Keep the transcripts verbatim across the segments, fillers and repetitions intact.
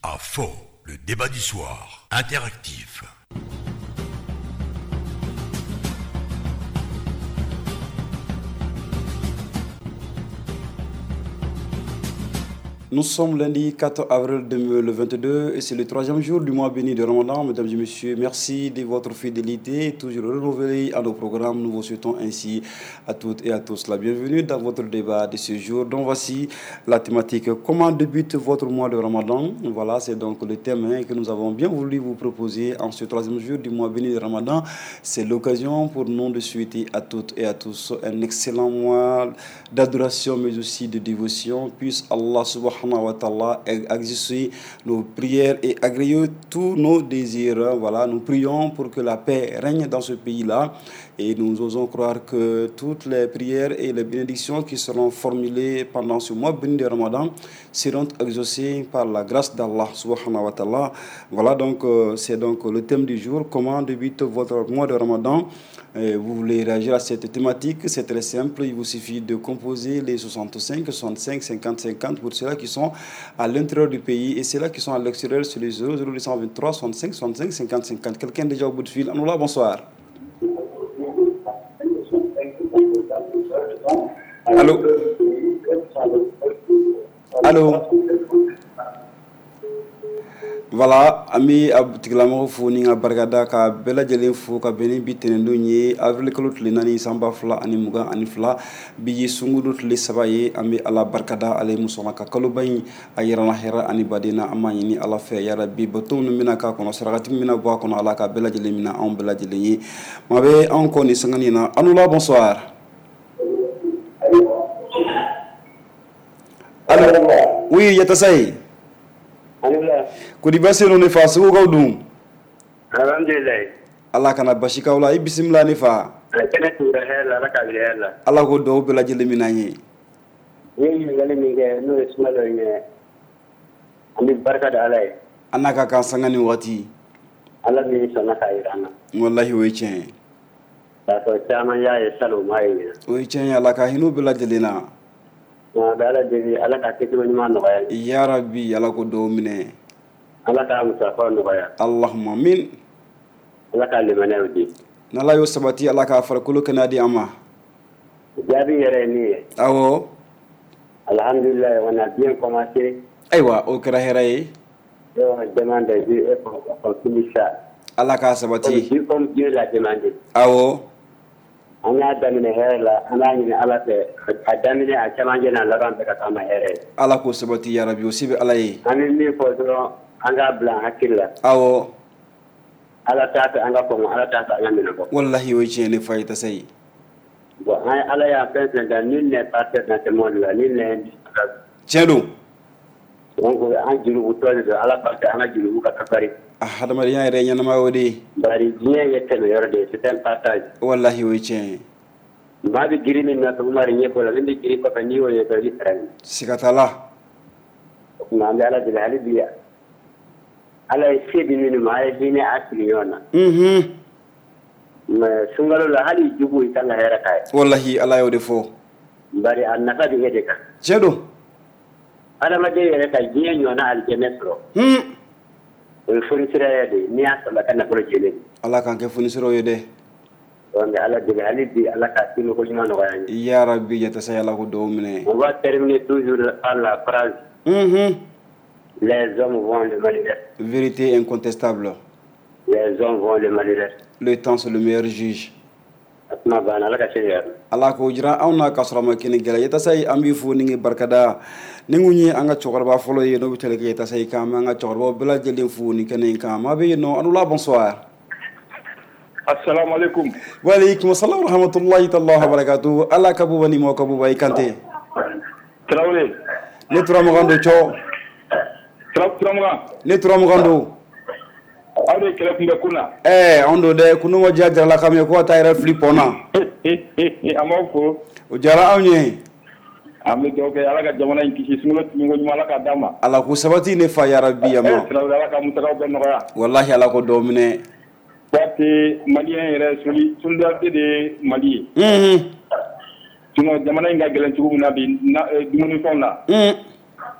À fond, le débat du soir, interactif. Nous sommes lundi quatre avril deux mille vingt-deux et c'est le troisième jour du mois béni de Ramadan. Mesdames et messieurs, merci de votre fidélité, toujours renouvelée à nos programmes. Nous vous souhaitons ainsi à toutes et à tous la bienvenue dans votre débat de ce jour. Donc voici la thématique. Comment débute votre mois de Ramadan? Voilà, c'est donc le thème hein, que nous avons bien voulu vous proposer en ce troisième jour du mois béni de Ramadan. C'est l'occasion pour nous de souhaiter à toutes et à tous un excellent mois d'adoration mais aussi de dévotion. Puisse Allah subhanahu wa ta'ala exaucer nos prières et agréer tous nos désirs. Voilà, nous prions pour que la paix règne dans ce pays-là et nous osons croire que toutes les prières et les bénédictions qui seront formulées pendant ce mois béni de Ramadan seront exaucées par la grâce d'Allah subhanahu wa ta'ala. Voilà donc euh, c'est donc le thème du jour. Comment débute votre mois de Ramadan? Euh, vous voulez réagir à cette thématique? C'est très simple, il vous suffit de composer les soixante-cinq, soixante-cinq, cinquante, cinquante pour ceux-là qui sont à l'intérieur du pays et ceux-là qui sont à l'extérieur sur les zéro zéro deux cent vingt-trois, soixante-cinq, soixante-cinq, cinquante, cinquante. Quelqu'un déjà au bout de fil? Anoula, bonsoir. Allô? Allô? Voilà, ami abutiklamo fo ni nga bargada ka bela jelen fo ka beni bitendo nye avril kolot le nani samba fla ani muga ani fla bi sungudut le sabaye ami ala barkada ale musona ka kalubay ayira na hera ani badina amani ni ala fe ya rabbi batum mina ka kono saragati mina bo kono ala ka bela jelen mina on bela jelen yi mabe on ko ni sangani na anula bonsoir. Allô? Oui, yatasay. Kudi basi no nefa sugo gawdum. Alhamdulillah. Allah kana bashika wala bismillah nefa. Kana tura hela la ka hela. Allah ko do bela jele minanye. Yini ngale mi ge no ismalo nye. Ami barka da alai. Anaka ka sangani wati. Allah mi sana ka irana. Wallahi we chen. Ta to chama ya e salo mai. We chen Allah ka hinu bela jele na. Na dala de Allah ka kitu ni man no ya. Ya rabbi Allah ko do mine. Allah ka musafa no ya. Allahumma amin. Allah ka limane wudi. Nala yo sabati Allah ka farkulu kana di ama. Jabi yere ni. Awo. Alhamdulillah on a bien commencé. Aywa o kara heraye. Yo demande de pour finir. Allah ka sabati. Comme Dieu l'a demandé. Awo. Anya damine hela anani ala te adamine a chamanje na laban be ka kama here ala ko sabati ya rabbi usibe ala yi ani ni ko do anga blan hakilla awo ala ta ta anga ko ala ta ta ngamina ko wallahi we chene fayta say bo ay ala ya pense da nul n'est pas dans ce monde là nul n'est chelo donc an jiru utole do ala pa ta anga jiru ka kafari ah hadama ya re nyana ma wodi bari bien yete no yorde c'est un partage wallahi we chen ma bi giri min na to mari nyeko la ndi giri ko ni wo yeto di tran sikatala na ala de hali biya ala se bi min ma ay dine asli yona mhm ma sungalo la hali jubu italla hera kay wallahi ala yo defo bari annaka di hedeka chedo ala ma de yere kay jiya nyona al jenesro hm o fournisseur yede ni asala kana ko jele ala kan ke fournisseur yede on ala de hali bi ala ka tino ko jima no gayani ya rabbi ya tasaya la ko do mine on va terminer toujours par la phrase mhm les hommes vont le manifester vérité incontestable les hommes vont le manifester le temps c'est le meilleur juge atma bana ala ka cheya ala ko jira awna kasrama kini gela yeta say ambi fu ningi barkada ningunyi anga chokorba folo ye no bitele ke yeta say kam anga chokorba bela jelin fu ni kenen kam mabe no anula bonsoir. Assalamu alaikum. Wa alaikum assalam wa rahmatullahi ta'ala wa barakatuh. Ala kabu bani mo kabu bay kante. Traoré. Ne turamu gando cho. Traoré. Ne turamu gando. Ade kele kumbe kuna. Eh, ondo de kunu mo jaja la kamye ko tayra flipona. Eh eh amoko. O jara awnye. Ami doke ala ka jamana inkishi sumulo tingo nyala ka dama. Ala ku sabati ne fa ya rabbi ya ma. Traoré ala ka mutaka ben noya. Wallahi ala ko domine. Wati malien yere suli solidarité de Mali. Mhm. Tuno jamana inga gelen tugu na bi na dumuni fonna. Mhm.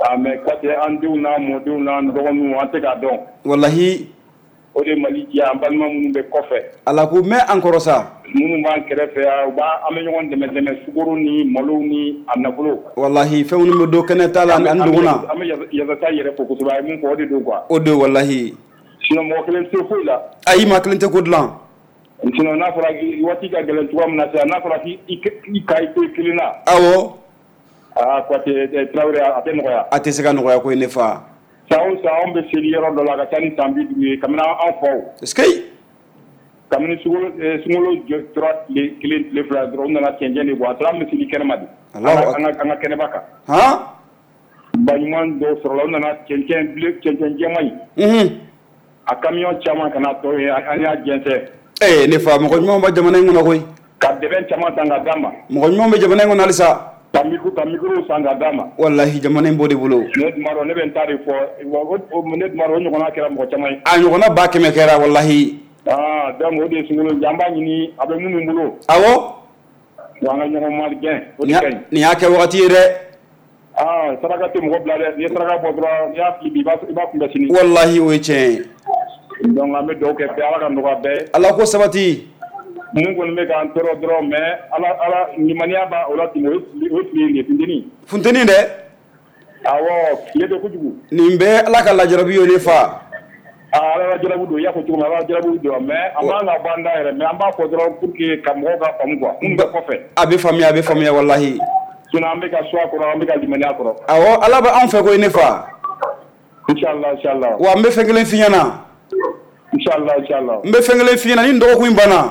a mɛ kati an denw n'a mɔdenw n'a dɔgɔninw an tɛ k'a dɔn wallahi o de Mali diya an balima minnu bɛ kɔfɛ ala ko mɛ an kɔrɔ sa minnu b'an kɛrɛfɛ yan u b'a an bɛ ɲɔgɔn dɛmɛ dɛmɛ sukaro ni malo ni a nafolo wallahi fɛn minnu bɛ don kɛnɛ ta la an duguna an bɛ yasasa yɛrɛ fo kosɛbɛ a ye mun fɔ o de don quoi o de wallahi sinon mɔgɔ kelen tɛ foyi la ayi maa kelen tɛ ko dilan sinon n'a fɔra waati ka gɛlɛn cogoya min na sisan n'a fɔra k'i ka i to kelen na awɔ aa quoi Traoré a tɛ nɔgɔya a tɛ se ka nɔgɔya ko ye ne fa san o san anw bɛ seli yɔrɔ dɔ la ka taa ni san bi duuru ye kabini an faw est-ce que kabini sunkalo tora tile kelen tile fila dɔrɔn u nana cɛncɛn de bɔ a tora an bɛ seli kɛnɛma de an ka kɛnɛba kan han baɲuman dɔw sɔrɔla u nana cɛncɛn cɛncɛn jɛman in a camion caman kana tɔ ye an y'a jɛnsɛn ee ne fa mɔgɔ ɲuman bɛ jamana in kɔnɔ koyi ka dɛbɛn caman san ka d'a ma mɔgɔ ɲuman bɛ jamana in kɔnɔ halisa ka micro ka micro san ka d'a ma wallahi jamana in b'o de bolo ne tuma dɔn ne bɛ n ta de fɔ ne tuma dɔn o ɲɔgɔnna kɛra mɔgɔ caman ye a ɲɔgɔnna ba kɛmɛ kɛra wallahi aa donc o de ye sunkalo an b'a ɲini a bɛ minnu bolo awɔ wa an ka ɲɔgɔn mari gɛn o de ka ɲi nin y'a kɛ wagati ye dɛ aa saraka tɛ mɔgɔ bila dɛ n'i ye saraka bɔ dɔrɔn n'i y'a fili bi i b'a kunbɛn sini wallahi o ye tiɲɛ ye donc an bɛ dugawu kɛ bɛɛ ala ka nɔgɔya bɛɛ ala ko sabati mun kɔni bɛ k'an tɔɔrɔ dɔrɔn mais ala ala limaniya b'a o la tɛmɛ o ye tile ye funteni funteni dɛ awɔ tile bɛ kojugu nin bɛɛ ala ka lajarabi ye ne fa aa ala ka jarabu don i y'a fɔ cogo min ala ka jarabu don mais an b'an ka bɔ an da yɛrɛ mais an b'a fɔ dɔrɔn pour que ka mɔgɔw ka faamu quoi minnu bɛ kɔfɛ a bɛ faamuya a bɛ faamuya wallahi sinon an bɛ ka so a kɔrɔ an bɛ ka limaniya kɔrɔ awɔ ala bɛ anw fɛ koyi ne fa inshallah inshallah wa n bɛ fɛn kelen f'i ɲɛna inshallah inshallah n bɛ fɛn kelen f'i ɲɛna ni dɔgɔkun in banna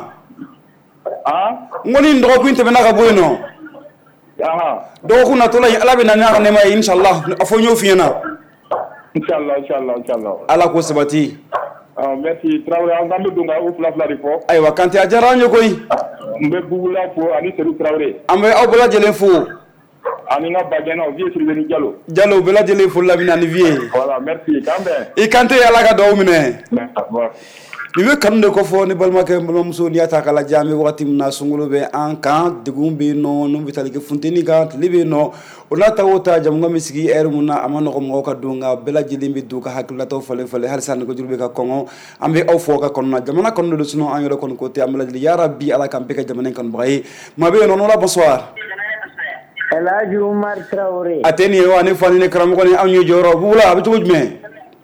ah n ko ni dɔgɔkun tɛmɛna ka bɔ yen nɔ aha dɔgɔkun natɔla in ala bɛ na n'a ka nɛɛma ye inshallah a fɔ n y'o f'i ɲɛna inshallah inshallah inshallah ala ko sabati ah merci Traoré an bɛ don ka o fila fila de fɔ ayiwa Kante a diyara an ye koyi n bɛ Bugula fo ani Seydou Traoré an bɛ aw bɛɛ lajɛlen fo ani n ka bajɛnaw Vieux Sylvain Diallo Diallo bɛɛ lajɛlen fo lamina ni vie voilà merci k'an bɛn i Kante ala ka dugawu minɛ merci nin bɛ kanu de kofɔ ni balimakɛ n balimamuso n'i y'a ta k'a lajɛ an bɛ wagati min na sunkalo bɛ an kan degun bɛ yen nɔ n'u bɛ tali kɛ funteni kan tile bɛ yen nɔ o n'a ta o ta jamukan bɛ sigi ɛri mun na a ma nɔgɔ mɔgɔw ka don nka bɛɛ lajɛlen bɛ don ka hakilinataw falen falen halisa nɛgɛjuru bɛ ka kɔngɔ an bɛ aw fɔ ka kɔnɔna jamana kɔnɔ de don sinon an yɛrɛ kɔni ko tɛ an bɛɛ lajɛlen yarabi ala k'an bɛɛ kɛ jamana in kanubaga ye maa bɛ yen nɔ Nola bonsoir El Hadji Umar Traoré a tɛ nin ye wa ne fa ni ne karamɔgɔ ni anw ye jɔyɔrɔ Bugula a bɛ cogo jumɛn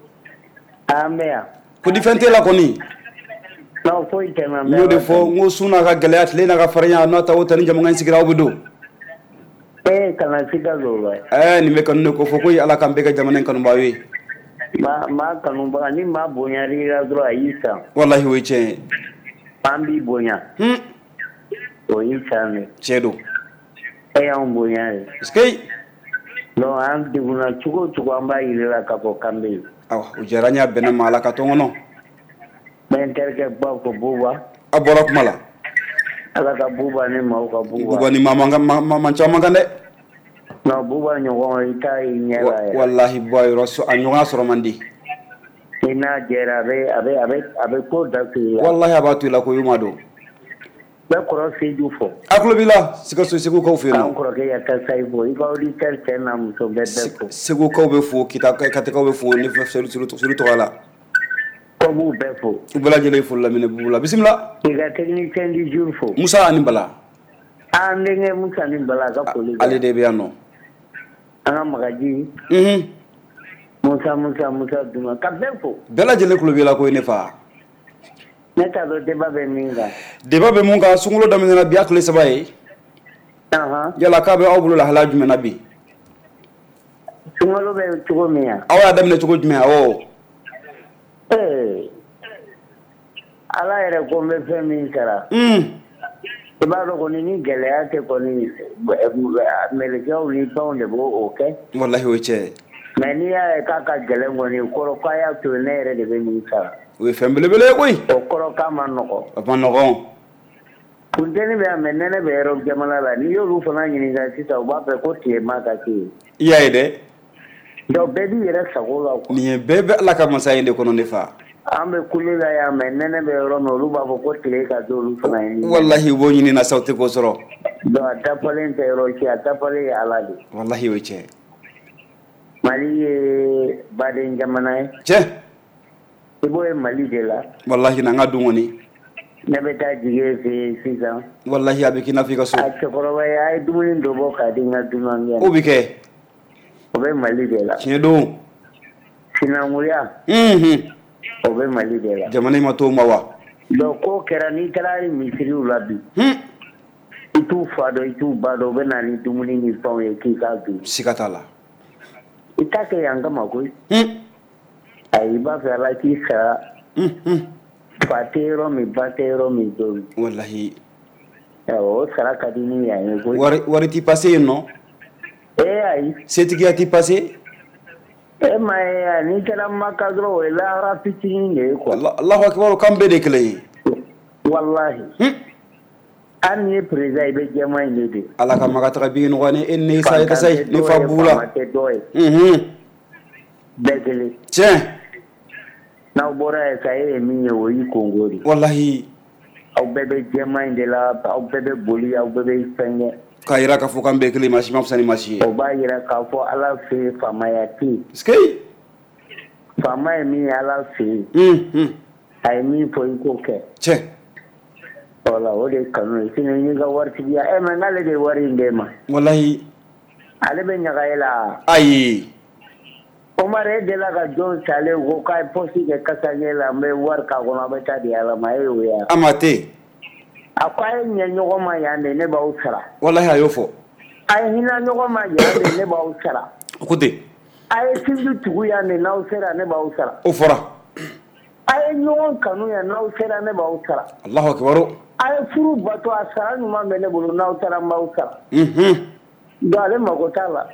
an bɛ yan ko di fɛn t'e la kɔni non foyi tɛ n na n n y'o de fɔ n ko sun n'a ka gɛlɛya tile n'a ka farinya n'a ta o ta ni jamakan in sigira aw bɛ don ee kana siga don o la ɛɛ nin bɛ kanu de ko fɔ ko ala k'an bɛɛ kɛ jamana in kanubaga ye maa maa kanubaga ni maa bonyar'i la dɔrɔn a y'i san wallahi o ye tiɲɛ ye an b'i bonya hun o y'i san de tiɲɛ don e y'anw bonya de est-ce que donc an degunna cogo o cogo an b'a yir'i la k'a fɔ k'an bɛ yen awɔ o diyara n ye a bɛnna ma ala ka to n kɔnɔ n bɛ n terikɛ ba fɔ Buba a bɔra kuma la ala ka Buba ni maaw ka Buba Buba ni maa man kan ma man caman kan dɛ non Buba ɲɔgɔn i t'a ye ɲɛ la yɛrɛ wallahi Buba yɔrɔ a ɲɔgɔn sɔrɔ man di i n'a jɛra a bɛ a bɛ a bɛ a bɛ ko da f'i la wallahi a b'a to i la ko i ma don bɛɛ kɔrɔ Seydou fɔ a tulo b'i la Sikaso Segukaw fɛ yen k'an nɔ kɔrɔkɛ Yatasayi fɔ i ka auditeur cɛ n'a muso bɛɛ bɛɛ fɔ Segukaw bɛ fo Kita Katɛkaw bɛ fo ne fɛ Seydou tɔgɔ la ko b'u bɛɛ fɔ u bɛɛ lajɛlen fo lamini Bugula bisimila i ka technicien du jour fɔ Musa ani Bala an denkɛ Musa ni Bala ka foli kɛ ale de bɛ yan nɔ an ka Magaji unhun Musa Musa Musa Duma ka bɛɛ fɔ bɛɛ lajɛlen tulo b'i la ko ne fa ne t'a dɔn débat bɛ min kan débat bɛ mun kan sunkalo daminɛna bi a tile saba ye anhan yala k'a bɛ aw bolo lahala jumɛn na bi sunkalo bɛ cogo min yan aw y'a daminɛ cogo jumɛn awɔ ee ala yɛrɛ ko n bɛ fɛn min sara un i b'a dɔn kɔni ni gɛlɛya tɛ kɔni mɛlɛkɛw ni fɛnw de b'o kɛ wallahi o ye tiɲɛ ye mais n'i y'a ye k'a ka gɛlɛn kɔni o kɔrɔ k'a y'a to ne yɛrɛ de bɛ nin sara o ye fɛn belebele ye koyi o kɔrɔ k'a ma nɔgɔn a ma nɔgɔn funteni bɛ yan mɛ nɛnɛ bɛ yɔrɔ jamana la n'i y'olu fana ɲininka sisan u b'a fɛ ko tilema ka kɛ yen i y'a ye dɛ donc bɛɛ b'i yɛrɛ sago la quoi nin ye bɛɛ bɛ ala ka masaya in de kɔnɔ ne fa an bɛ kule la yan mɛ nɛnɛ bɛ yɔrɔ min olu b'a fɔ ko tile ka to olu fana ye wallahi u b'o ɲini na sa u tɛ k'o sɔrɔ donc a dafalen tɛ yɔrɔ si a dafalen ye ala de wallahi o ye tiɲɛ ye Mali ye baden jamana ye. Cɛ. I b'o ye Mali de la. Wallahi na n ka dun kɔni. Ne bɛ taa jigin fɛ yen sisan. Wallahi a bɛ k'i n'a fɔ i ka so. A cɛkɔrɔba ye a ye dumuni dɔ bɔ k'a di n ka dunan kɛ. O bɛ kɛ. O bɛ Mali de la. Tiɲɛ don. Sinankunya. Unhun. O bɛ Mali de la. Jamana in ma to ma wa. Donc k'o kɛra n'i taara misiriw la bi. I t'u fa dɔn i t'u ba dɔn u bɛ na ni dumuni ni fɛnw ye k'i k'a dun. Siga t'a la. I t'a kɛ yan kama koyi. Ayi i b'a fɛ Ala k'i sara. Fa tɛ yɔrɔ min ba tɛ yɔrɔ min don. Wallahi. O sara ka di ni yan ye koyi. Wari wari t'i passé yen nɔ. Ee ayi. Setigiya t'i passé. E ma ye yan n'i kɛra Maka dɔrɔn o ye lahara fitinin de ye quoi. Alahu akibaru kan bɛɛ de kelen ye. Wallahi. Hali n'i ye président i bɛ jɛman in de don. Ala ka makataga bi nɔgɔya ni e ni sa ye kasa ye ni fa b'u la. Faama tɛ dɔ ye. Bɛɛ kelen. Tiɲɛ. N'aw bɔra yen sa e ye min ye o y'i kongo de. Wallahi. Aw bɛɛ bɛ jɛman in de la aw bɛɛ bɛ boli aw bɛɛ bɛ fɛn kɛ. K'a yira k'a fɔ k'an bɛɛ kelen maa si ma fisa ni maa si ye. O b'a yira k'a fɔ Ala fɛ yen faamaya tɛ yen. Sikeyi. Faama ye min ye Ala fɛ yen. A ye min fɔ i k'o kɛ. Tiɲɛ. Voilà o de ye kanu ye sinon n'i ka waritigiya e mais n'ale de ye wari in d'e ma. Wallahi. Ale bɛ ɲaga e la. Ayi. Omar e delila ka jɔn salen ko k'a ye poste kɛ kasaɲɛ la n bɛ wari k'a kɔnɔ a bɛ taa di Ala ma e y'o ye wa. A ma ten. A ko a ye ɲɛ ɲɔgɔn ma yan de ne b'aw sara. Wallahi a y'o fɔ. A ye hinɛ ɲɔgɔn ma yan de ne b'aw sara. O ko ten. A ye sinji tugu yan de n'aw sera ne b'aw sara. O fɔra. A ye ɲɔgɔn kanu yan n'aw sera ne b'aw sara. Alahu akibaru. A ye furu bato a sara ɲuman bɛ ne bolo n'aw sera n b'aw sara. Donc ale mago t'a la.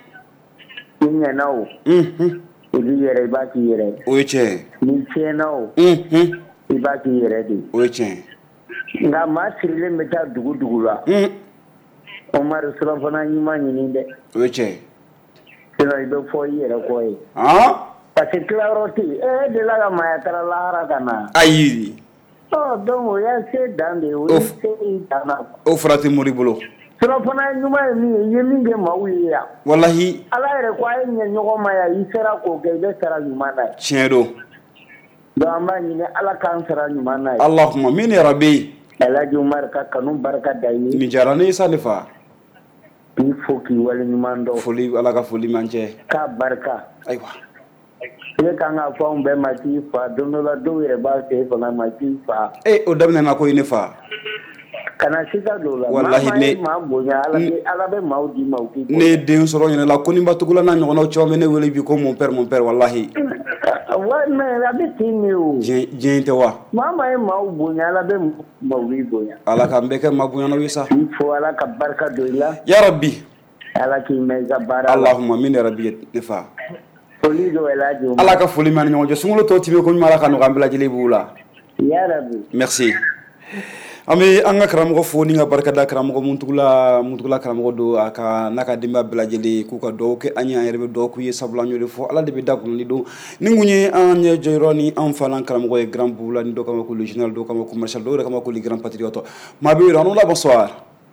I ɲɛna o. I b'i yɛrɛ i b'a k'i yɛrɛ. O ye tiɲɛ. N'i tiɲɛna o. I b'a k'i yɛrɛ de. O ye tiɲɛ. Nka maa sirilen bɛ taa dugu dugu la. Omar surafana ɲuman ɲini dɛ. O ye tiɲɛ. Sinon i bɛ fɔ i yɛrɛ kɔ ye. Parce que tilayɔrɔ tɛ yen. E delila ka maaya taara lahara ka na. Ayi. Ɔ donc o y'a se dan de ye o ye se i dan na. O fura tɛ mori bolo. Surafana ɲuman ye min ye i ye min kɛ maaw ye yan. Wallahi. Ala yɛrɛ ko a ye ɲɛ ɲɔgɔn ma yan i sera k'o kɛ i bɛ sara ɲuman na ye. Tiɲɛ don. Donc an b'a ɲini Ala k'an sara ɲuman na ye. Allahumma min ya rabbi. Elhaji Umar ka kanu barika da i ye. Nin diyara ne ye sa ne fa. K'i fo k'i waleɲuman dɔn. Foli Ala ka foli man cɛ. K'a barika. Ayiwa. I bɛ kan ka fɔ anw bɛɛ ma k'i fa don dɔ la dɔw yɛrɛ b'a fɛ e fana ma k'i fa. Ee o daminɛna ko i ne fa. Kana siga don o la. Wallahi ne maa bonya Ala bɛ Ala bɛ maaw d'i ma u k'i bonya. Ne ye den sɔrɔ ɲɛna la ko ni n batugula n'a ɲɔgɔnnaw caman bɛ ne wele bi ko mon père mon père wallahi. Wa mais a bɛ ten de o. Diɲɛ diɲɛ tɛ wa. Maa maa ye maaw bonya Ala bɛ maaw b'i bonya. Ala k'an bɛɛ kɛ maa bonyanaw ye sa. K'i fo Ala ka barika don i la. Ya rabbi. Ala k'i mɛn i ka baara la. Allahumma min ya rabbi ne fa. Foli don Elhaji Umar. Ala ka foli man ni ɲɔgɔn cɛ sunkalo tɔw tɛmɛ ko ɲuman Ala ka nɔgɔya an bɛɛ lajɛlen b'u la. Ya rabbi. Merci. An bɛ an ka karamɔgɔ fo ni ka barika da karamɔgɔ Muntugula Muntugula karamɔgɔ don a ka n'a ka denbaya bɛɛ lajɛlen k'u ka dugawu kɛ an ye an yɛrɛ bɛ dugawu k'u ye sabula an y'o de fɔ Ala de bɛ da kunni don ni kun ye an ɲɛ jɔyɔrɔ ni an falan karamɔgɔ ye grand boubou ni dɔ kama ko le général dɔ kama ko marshal dɔw yɛrɛ kama ko le grand patriote maa bɛ yɔrɔ an la bonsoir.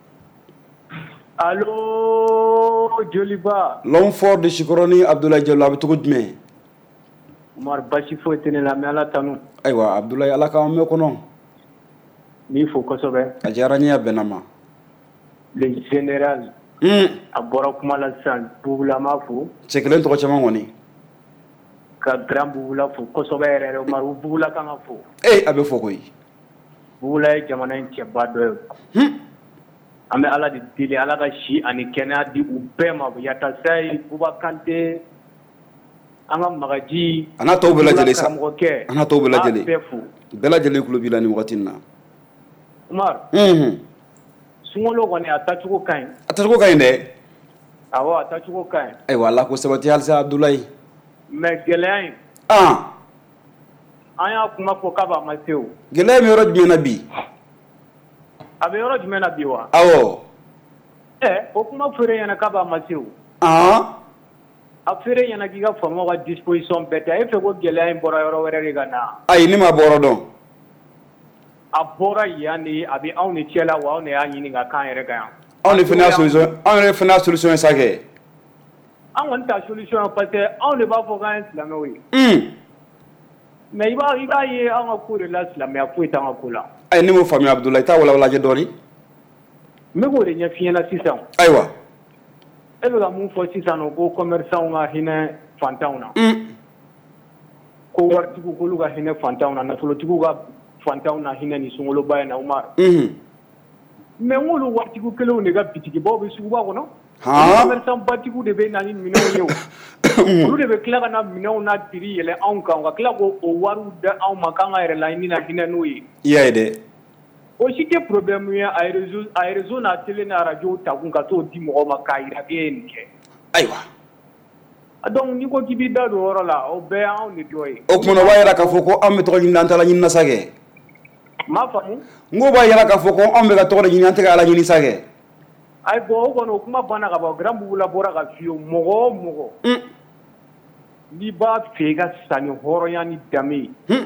Allo Joliba. L'homme fort de Chikoroni Abdoulaye Diallo a bɛ cogo jumɛn. Umar basi foyi tɛ ne la mais Ala tanu. Ayiwa Abdoulaye Ala k'an mɛn kɔnɔ. N'i fo kosɛbɛ. A diyara n ye a bɛnna ma. Le général. A bɔra kuma la sisan Bubula m'a fo. Cɛ kelen tɔgɔ caman kɔni. Ka grand Bubula fo kosɛbɛ yɛrɛ yɛrɛ Umar Bubula kan ka fo. Ee a bɛ fɔ koyi. Bubula ye jamana in cɛba dɔ ye. An bɛ Ala de deli Ala ka si ani kɛnɛya di u bɛɛ ma Yata Sayi Buba Kante an ka Magaji. A n'a tɔw bɛɛ lajɛlen sa. Karamɔgɔkɛ. A n'a tɔw bɛɛ lajɛlen. A bɛɛ fo. Bɛɛ lajɛlen tulo b'i la nin wagati in na. Umar. Sunkalo kɔni a tacogo ka ɲi. A tacogo ka ɲi dɛ. Awɔ a tacogo ka ɲi. Ayiwa Ala ko sabati halisa Abdoulaye. Mais gɛlɛya in. An. An y'a kuma fɔ k'a b'a ma se o. Gɛlɛya bɛ yɔrɔ jumɛn na bi. A bɛ yɔrɔ jumɛn na bi wa. Awɔ. Ɛ o kuma fɔra ɲɛna k'a b'a ma se o. An. A fɔra ɲɛna k'i ka faamaw ka disposition bɛɛ ta e fɛ ko gɛlɛya in bɔra yɔrɔ wɛrɛ de ka na. Ayi ne ma bɔra dɔn. A bɔra yan de a bɛ anw ni cɛ la wa anw de y'a ɲini ka k'an yɛrɛ kan yan. Anw de fana y'a solution anw yɛrɛ fana y'a solution ye sa kɛ. an kɔni ta solution parce que anw de b'a fɔ k'an ye silamɛw ye. mais i b'a i b'a ye an ka ko de la silamɛya foyi t'an ka ko la. ayi ne m'o faamuya Abdoulaye i t'a walawalajɛ dɔɔni. n bɛ k'o de ɲɛf'i ɲɛna sisan. ayiwa. e bɛ ka mun fɔ sisan nɔ ko commerçants ka hinɛ fantanw na. ko waritigiw k'olu ka hinɛ fantanw na nafolotigiw ka fantanw na hinɛ ni sunkaloba in na Umaru. mais n k'olu waritigiw kelenw de ka bitigibaw bɛ suguba kɔnɔ. commerçant batigiw de bɛ na ni minɛnw ye o. olu de bɛ tila ka na minɛnw na prix yɛlɛ anw kan ka tila k'o wariw da anw ma k'an ka yɛrɛ laɲini na hinɛ n'o ye. i y'a ye dɛ. o si tɛ problème ye a ye réseau a ye réseau n'a télé n'a radio ta kun ka t'o di mɔgɔw ma k'a yira k'e ye nin kɛ. ayiwa. donc n'i ko k'i b'i da don o yɔrɔ la o bɛɛ y'anw de dɔ ye. o tuma na o b'a yira k'a fɔ ko an bɛ tɔgɔ ɲini an tɛ Ala ɲini na sa kɛ. m'a faamu. n ko b'a yira k'a fɔ ko an bɛ ka tɔgɔ de ɲini an tɛ ka Ala ɲini sa kɛ. ayi bɔn o kɔni o kuma banna ka ban Grand Boubou la bɔra ka f'i ye mɔgɔ o mɔgɔ. n'i b'a fɛ i ka sa ni hɔrɔnya ni danbe ye.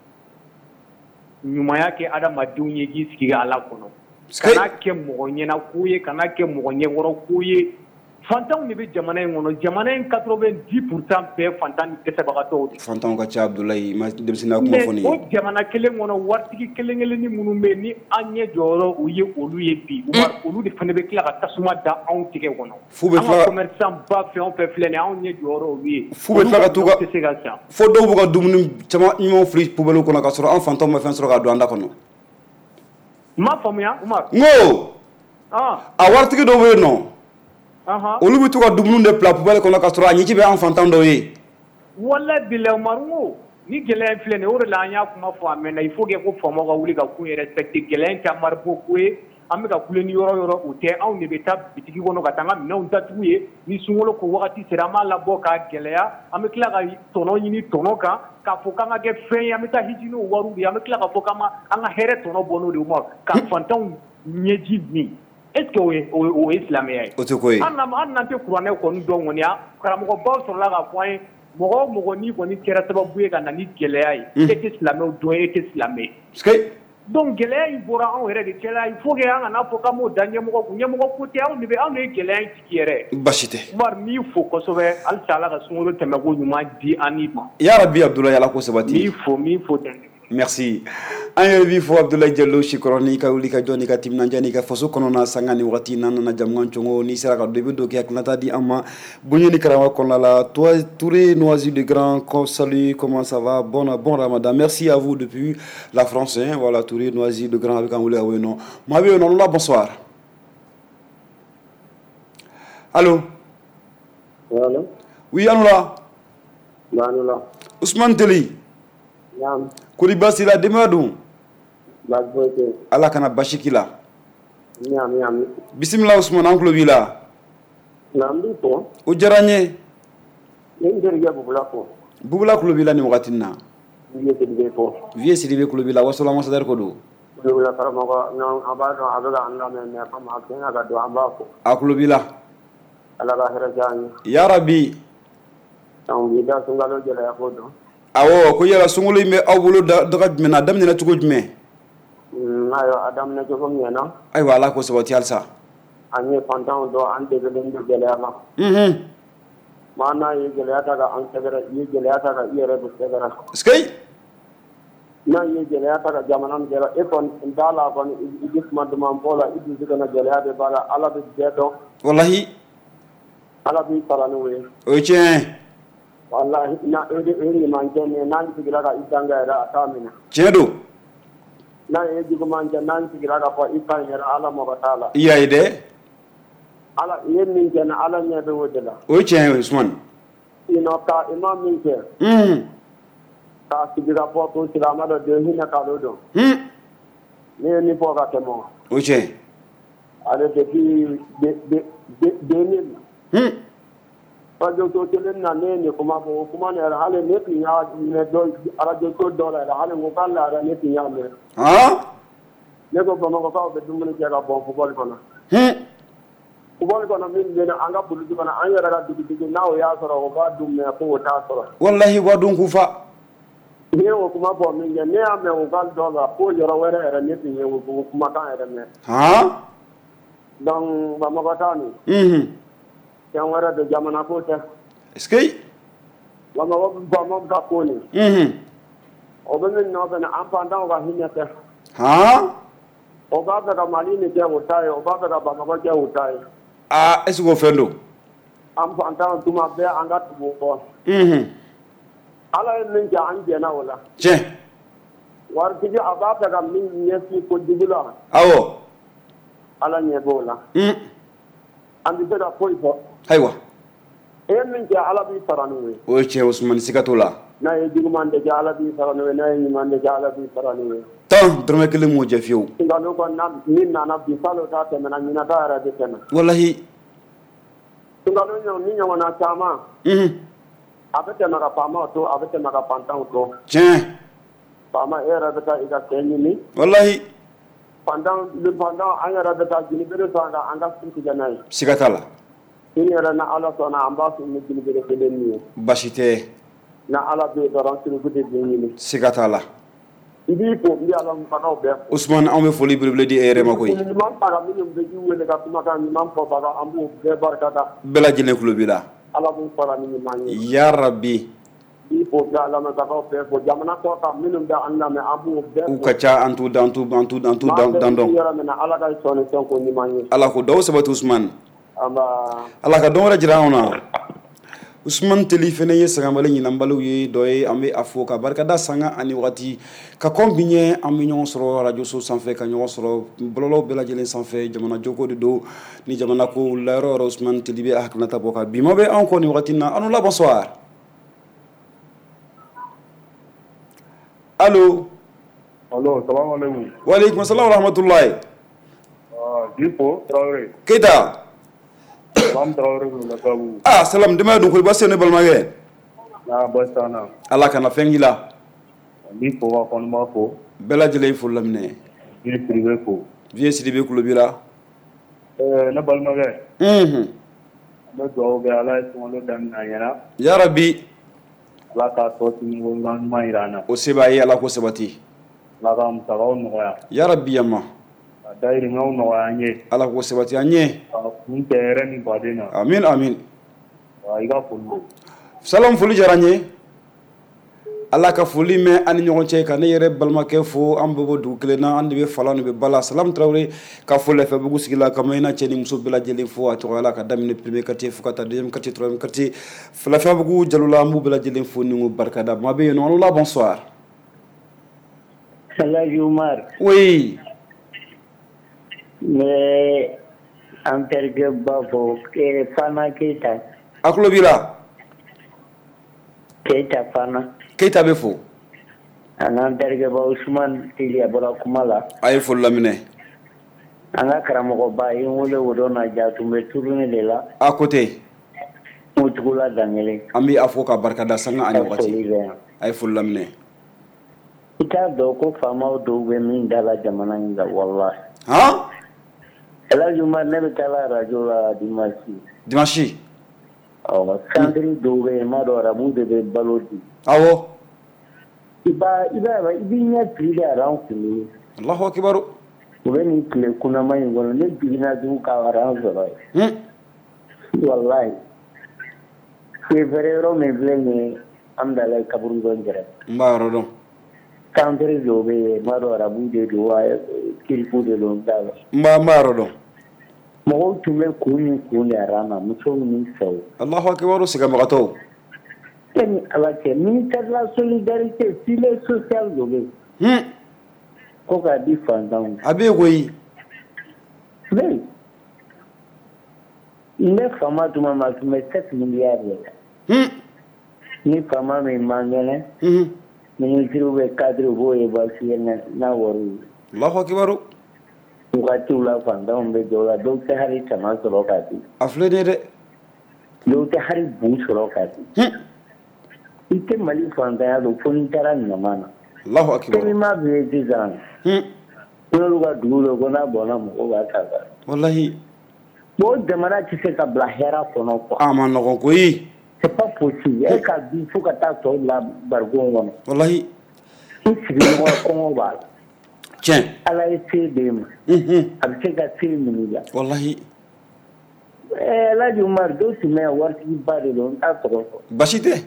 ɲumanya kɛ adamadenw ye k'i sigi Ala kɔnɔ. kana kɛ mɔgɔ ɲɛna ko ye kana kɛ mɔgɔ ɲɛkɔrɔ ko ye. fantanw de bɛ jamana in kɔnɔ jamana in quatre-vingt-dix pour cent bɛɛ fantan ni dɛsɛbagatɔw de. fantanw ka ca Abdoulaye ma denmisɛnninya kuma fɔ nin ye. mais o jamana kelen kɔnɔ waritigi kelen kelen ni minnu bɛ yen ni an ɲɛ jɔyɔrɔ u ye olu ye bi. olu de fana bɛ tila ka tasuma da anw tigɛ kɔnɔ. fu bɛ tila an ka commerçant ba fɛn o fɛn filɛ nin ye anw ɲɛ jɔyɔrɔ olu ye. fu bɛ tila ka t'u ka tɛ se ka san. fo dɔw b'u ka dumuni caman ɲumanw fili poubelle kɔnɔ ka sɔrɔ an fantanw ma fɛn sɔrɔ ka don an da kɔnɔ. m'a faamuya Umaru. n ko a waritigi dɔw bɛ yen nɔ. olu bɛ to ka dumuni de bila poubelle kɔnɔ ka sɔrɔ a ɲɛci bɛ an fantan dɔw ye. walayi bilahi Umaru n ko ni gɛlɛya in filɛ nin ye o de la an y'a kuma fɔ a mɛnna il faut que ko faamaw ka wuli ka kun respecter gɛlɛya in tɛ Amaribo ko ye an bɛ ka kule ni yɔrɔ yɔrɔ o tɛ anw de bɛ taa bitigi kɔnɔ ka taa an ka minɛnw datugu ye ni sunkalo ko wagati sera an b'a labɔ k'a gɛlɛya an bɛ tila ka tɔnɔ ɲini tɔnɔ kan k'a fɔ k'an ka kɛ fɛn ye an bɛ taa hiji n'o wariw de ye an bɛ tila k'a fɔ k'an ma an ka hɛrɛ tɔnɔ bɔ n'o de ye Umaru ka fantanw ɲɛji min. est-ce que o ye o ye silamɛya ye. o tɛ ko ye. an n'an tɛ kuranɛ kɔni dɔn kɔni karamɔgɔbaw sɔrɔla k'a fɔ an ye mɔgɔ o mɔgɔ n'i kɔni kɛra sababu ye ka na ni gɛlɛya ye. e tɛ silamɛw dɔn e tɛ silamɛ ye. donc gɛlɛya in bɔra anw yɛrɛ de cɛla il faut que an kana fɔ k'an b'o da ɲɛmɔgɔ kun ɲɛmɔgɔ ko tɛ anw de bɛ anw de ye gɛlɛya in tigi yɛrɛ. basi tɛ. Umaru n b'i fo kosɛbɛ halisa Ala ka sunkalo tɛmɛko ɲuman di an ni ma. yarabi Abdoulaye Ala ko sabati. n b'i fo n b'i fo tɛ. merci an yɛrɛ b'i fɔ Abdoulaye Diallo Sikɔrɔ n'i ka wuli ka jɔ n'i ka timinandiya n'i ka faso kɔnɔna sanga ni wagati n'an nana jamukan cɔngɔ n'i sera ka don i bɛ don k'i hakilinata di an ma bonya ni karama kɔnɔna la toi Touré Noisy de Grand salut comment ça va bon bon Ramadan merci à vous depuis la France hein voilà Touré Noisy de Grand avec an wuli ka wele non maa bɛ yen nɔ la bonsoir allô allô oui anu la anu la Ousmane Teli naam kori basi la denbaya dun baasi foyi tɛ Ala kana basi k'i la ɲaami ɲaami bisimila Ousmane an tulo b'i la naam n b'i fɔ o diyara n ye ne n terikɛ Bubula fɔ Bubula tulo b'i la nin wagati in na Vieux Sidibe fɔ Vieux Sidibe tulo b'i la wasola ambassadeur ko don Bubula karamɔgɔ an b'a dɔn a bɛ ka an lamɛn mais comme a kɛɲɛ ka don an b'a fɔ a tulo b'i la Ala ka hɛrɛ diya an ye yarabi donc bi da sunkalo gɛlɛya ko dɔn awɔ ko yala sunkalo in bɛ aw bolo daga jumɛn na a daminɛna cogo jumɛn ayiwa a daminɛ cogo min na ayiwa Ala ko sabati halisa an ye fantanw dɔn an degelen don gɛlɛya la maa n'a ye gɛlɛya ta ka an sɛgɛrɛ i ye gɛlɛya ta ka i yɛrɛ don sɛgɛrɛ sikeyi n'a ye gɛlɛya ta ka jamana min kɛra e kɔni n t'a la kɔni i bɛ kuma duman fɔ la i dusu kana gɛlɛya de b'a la Ala bɛ bɛɛ dɔn walahi Ala b'i sara n'o ye o ye tiɲɛ wallahi na e de e ɲuman kɛ nin n'an sigira ka i tanga yɛrɛ a t'a minɛ tiɲɛ don n'a ye juguman kɛ n'an sigira ka fɔ i kan yɛrɛ Ala mɔgɔ t'a la i y'a ye dɛ Ala i ye min kɛ na Ala ɲɛ bɛ o de la o ye tiɲɛ ye Ousmane sinon ka i ma min kɛ k'a sigi ka fɔ ko silamɛ dɔ den hinɛ k'ale dɔn ne ye min fɔ ka tɛmɛ o o tiɲɛ ale depuis deux mille radio so kelen na ne ni kuma fɔ o kuma ne yɛrɛ hali ne tun y'a mɛn dɔ radio so dɔ la yɛrɛ hali n ko k'ale yɛrɛ ne tun y'a mɛn ne ko Bamakɔkaw bɛ dumuni kɛ ka bɔn football kɔnɔ football kɔnɔ min bɛ an ka buluti kɔnɔ an yɛrɛ ka dugutigi n'aw y'a sɔrɔ o b'a dun mɛ ko o t'a sɔrɔ wallahi b'a dun k'u fa ne y'o kuma fɔ min kɛ ne y'a mɛn o ka dɔ la ko yɔrɔ wɛrɛ yɛrɛ ne tun ye o kumakan yɛrɛ mɛn donc Bamakɔ ta nin fɛn wɛrɛ de jamana ko tɛ. Est-ce que wama wa bama ka ko ni. Mhm. O bɛ min nɔfɛ na an fantanw ka hinɛ tɛ. Han? O b'a fɛ ka Mali ni kɛ o ta ye, o b'a fɛ ka Bamakɔ kɛ o ta ye. Ah, est-ce que o fɛn don? An fantanw tuma bɛɛ an ka tugu o kɔ. Mhm. Ala ye min kɛ an jɛna o la. Tiɲɛ. Waritigi a b'a fɛ ka min ɲɛsin kojugu la. Awɔ. Ala ɲɛ b'o la. Mm. An bɛ se ka foyi fɔ. Ayiwa. E ye min kɛ Ala b'i sara n'o ye. O ye tiɲɛ Usumani siga t'o la. N'a ye juguman de kɛ Ala b'i sara n'o ye, n'a ye ɲuman de kɛ Ala b'i sara n'o ye. Tan dɔrɔmɛ kelen m'o jɛ fiyewu. Nka n'o kɔni na min nana bi salon ta tɛmɛna ɲinan ta yɛrɛ de tɛmɛ. Wallahi. Nka n'o ni ɲɔgɔnna caman. Mhm. A bɛ tɛmɛ ka faamaw to, a bɛ tɛmɛ ka fantanw to. Tiɲɛ. Faama e yɛrɛ bɛ taa i ka kɛ ɲini. Wallahi. Fantan fantan an yɛrɛ bɛ taa jinibere san ka an ka su tigɛ n'a ye. Siga t'a la. Ni yɛrɛ na Ala sɔnna an b'a sun ni jinibere kelen min ye. Basi tɛ. Na Ala bɛ yen dɔrɔn suruku de bɛ ɲini. Siga t'a la. I b'i ko n bɛ Ala bagaw bɛɛ fo. Usumani anw bɛ foli belebele di e yɛrɛ ma koyi. Ɲuman fara minnu bɛ k'i wele ka kumakan ɲuman fɔ baga an b'o bɛɛ barikada. Bɛɛ lajɛlen tulo b'i la. Ala b'u fara ni ɲuman ye. Ya Rabbi. I ko bɛɛ Ala lamɛnbagaw bɛɛ fo jamana kɔ kan minnu bɛ an lamɛn an b'o bɛɛ fo. U ka ca an t'u dan t'u an t'u an t'u dan dan dɔn. Yɔrɔ min na Ala ka sɔn ni fɛn ko ɲuman ye. Ala ko dɔw sabati Usumani. Aba. Ala ka dɔn wɛrɛ jira anw na. Usumani Teli fɛnɛ ye sangabali ɲinanbaliw ye dɔ ye an bɛ a fɔ ka barikada sanga ani wagati ka kɔn bi ɲɛ an bɛ ɲɔgɔn sɔrɔ radio so sanfɛ ka ɲɔgɔn sɔrɔ bɔlɔlɔw bɛɛ lajɛlen sanfɛ jamana joko de don ni jamana ko la yɔrɔ yɔrɔ Usumani Teli bɛ a hakilinata bɔ ka bi ma bɛ anw kɔ ni wagati na anu la bonsoir. Allo. Allo, salam alaikum. Wa alaikum assalam wa rahmatullahi. Ah, Dipo Traoré. Keita. Salam Traoré la kabu. Ah, salam dema dun ko ba sene balmage. Na basana. Ala kana fengila. Dipo wa kon ma fo. Bela jele fo lamne. Vie privé fo. Vie sidibe kulo bila. Eh, na balmage. Mhm. Na do be ala so lo dan na yana. Ya Rabbi. Ala ka to tin go man ma irana. O seba yi ala ko sabati. La ga mu tagaw no ya. Ya Rabbi yamma. Dairi ngaw no ya nye. Ala ko sabati anye. Kun tere ni badena. Amin amin. Wa iga fulu. Salam foli jaranye. Ala ka foli me ani ɲɔgɔn cɛ ka ne yɛrɛ balimakɛ fo an bɛɛ bɔ dugu kelen na an de bɛ falan de bɛ bala Salam Traoré ka foli lafɛ bugu sigi la ka mayina cɛ ni muso bɛɛ lajɛlen fo a tɔgɔ la ka daminɛ premier quartier fo ka taa deuxième quartier troisième quartier Filafɛ bugu Jalula an b'u bɛɛ lajɛlen fo ni ko barikada ma bɛ yen nɔ la bonsoir. Alhaji Umar. Oui. Mais an terikɛ ba fɔ Fana Keita. A tulo b'i la. Keita Fana. Keita bɛ fo. An an terikɛ ba Usumani Teli a bɔra kuma la. A ye foli laminɛ. An ka karamɔgɔba ye n wele o dɔn na ja tun bɛ turuni de la. A ko ten. Mutugula Dangele. An bɛ a fɔ ka barikada sanga ani wagati. A ye foli laminɛ. I t'a dɔn ko faamaw dɔw bɛ min da la jamana in la walahi. Han? Alhaji Umar ne bɛ taa la radio la dimanche. Dimanche. Awɔ sandiri dɔw bɛ yen n m'a dɔn arabu de bɛ balo di. Awɔ. I b'a i b'a i b'i ɲɛ fili de aran fili. Alahu akibaru. U bɛ nin tile kunnama in kɔnɔ ne jiginna dugu ka aran sɔrɔ yen. Walahi. Février yɔrɔ min filɛ nin ye an bɛ dala kaburu dɔ kɛrɛfɛ. N b'a yɔrɔ dɔn. Sandiri dɔw bɛ yen n m'a dɔn arabu de don wa kirifu de don n t'a la. N b'a n b'a yɔrɔ dɔn. Mɔgɔw tun bɛ kun ni kun de aran na musow ni cɛw. Alahu akibaru sigabagatɔw. E ni ala cɛ ministère de la solidarité filet social dɔ bɛ yen. Ko k'a di fantanw. A bɛ yen koyi. Bɛyi. N bɛ faama tuma ma tun bɛ sept milliards de la. Ni faama min man kɛnɛ. Ministre bɛ cadre b'o évacuer n'a wari ye. Alahu akibaru. Wagatiw la fantanw bɛ jɔ la dɔw tɛ hali cama sɔrɔ k'a di. A filɛ nin ye dɛ. Dɔw tɛ hali bu sɔrɔ k'a di. I tɛ Mali fantanya dɔn fo n'i taara ɲaman na. Alahu akibaru. Tellement bɛ yen sisan. N'olu ka dugu dɔ ko n'a bɔnna mɔgɔw b'a ta kan. Walahi. Bon jamana tɛ se ka bila hɛrɛ kɔnɔ quoi. A ma nɔgɔn koyi. C'est pas possible. E ka bi fo ka taa tɔ bila barigon kɔnɔ. Walahi. I sigiɲɔgɔn kɔngɔ b'a la. Tiɲɛ. Ala ye se d'e ma. A bɛ se ka se minɛ i la. Walahi. Eh, la Umar do tun warti ba de don ta tɔgɔ fɔ. Basi tɛ.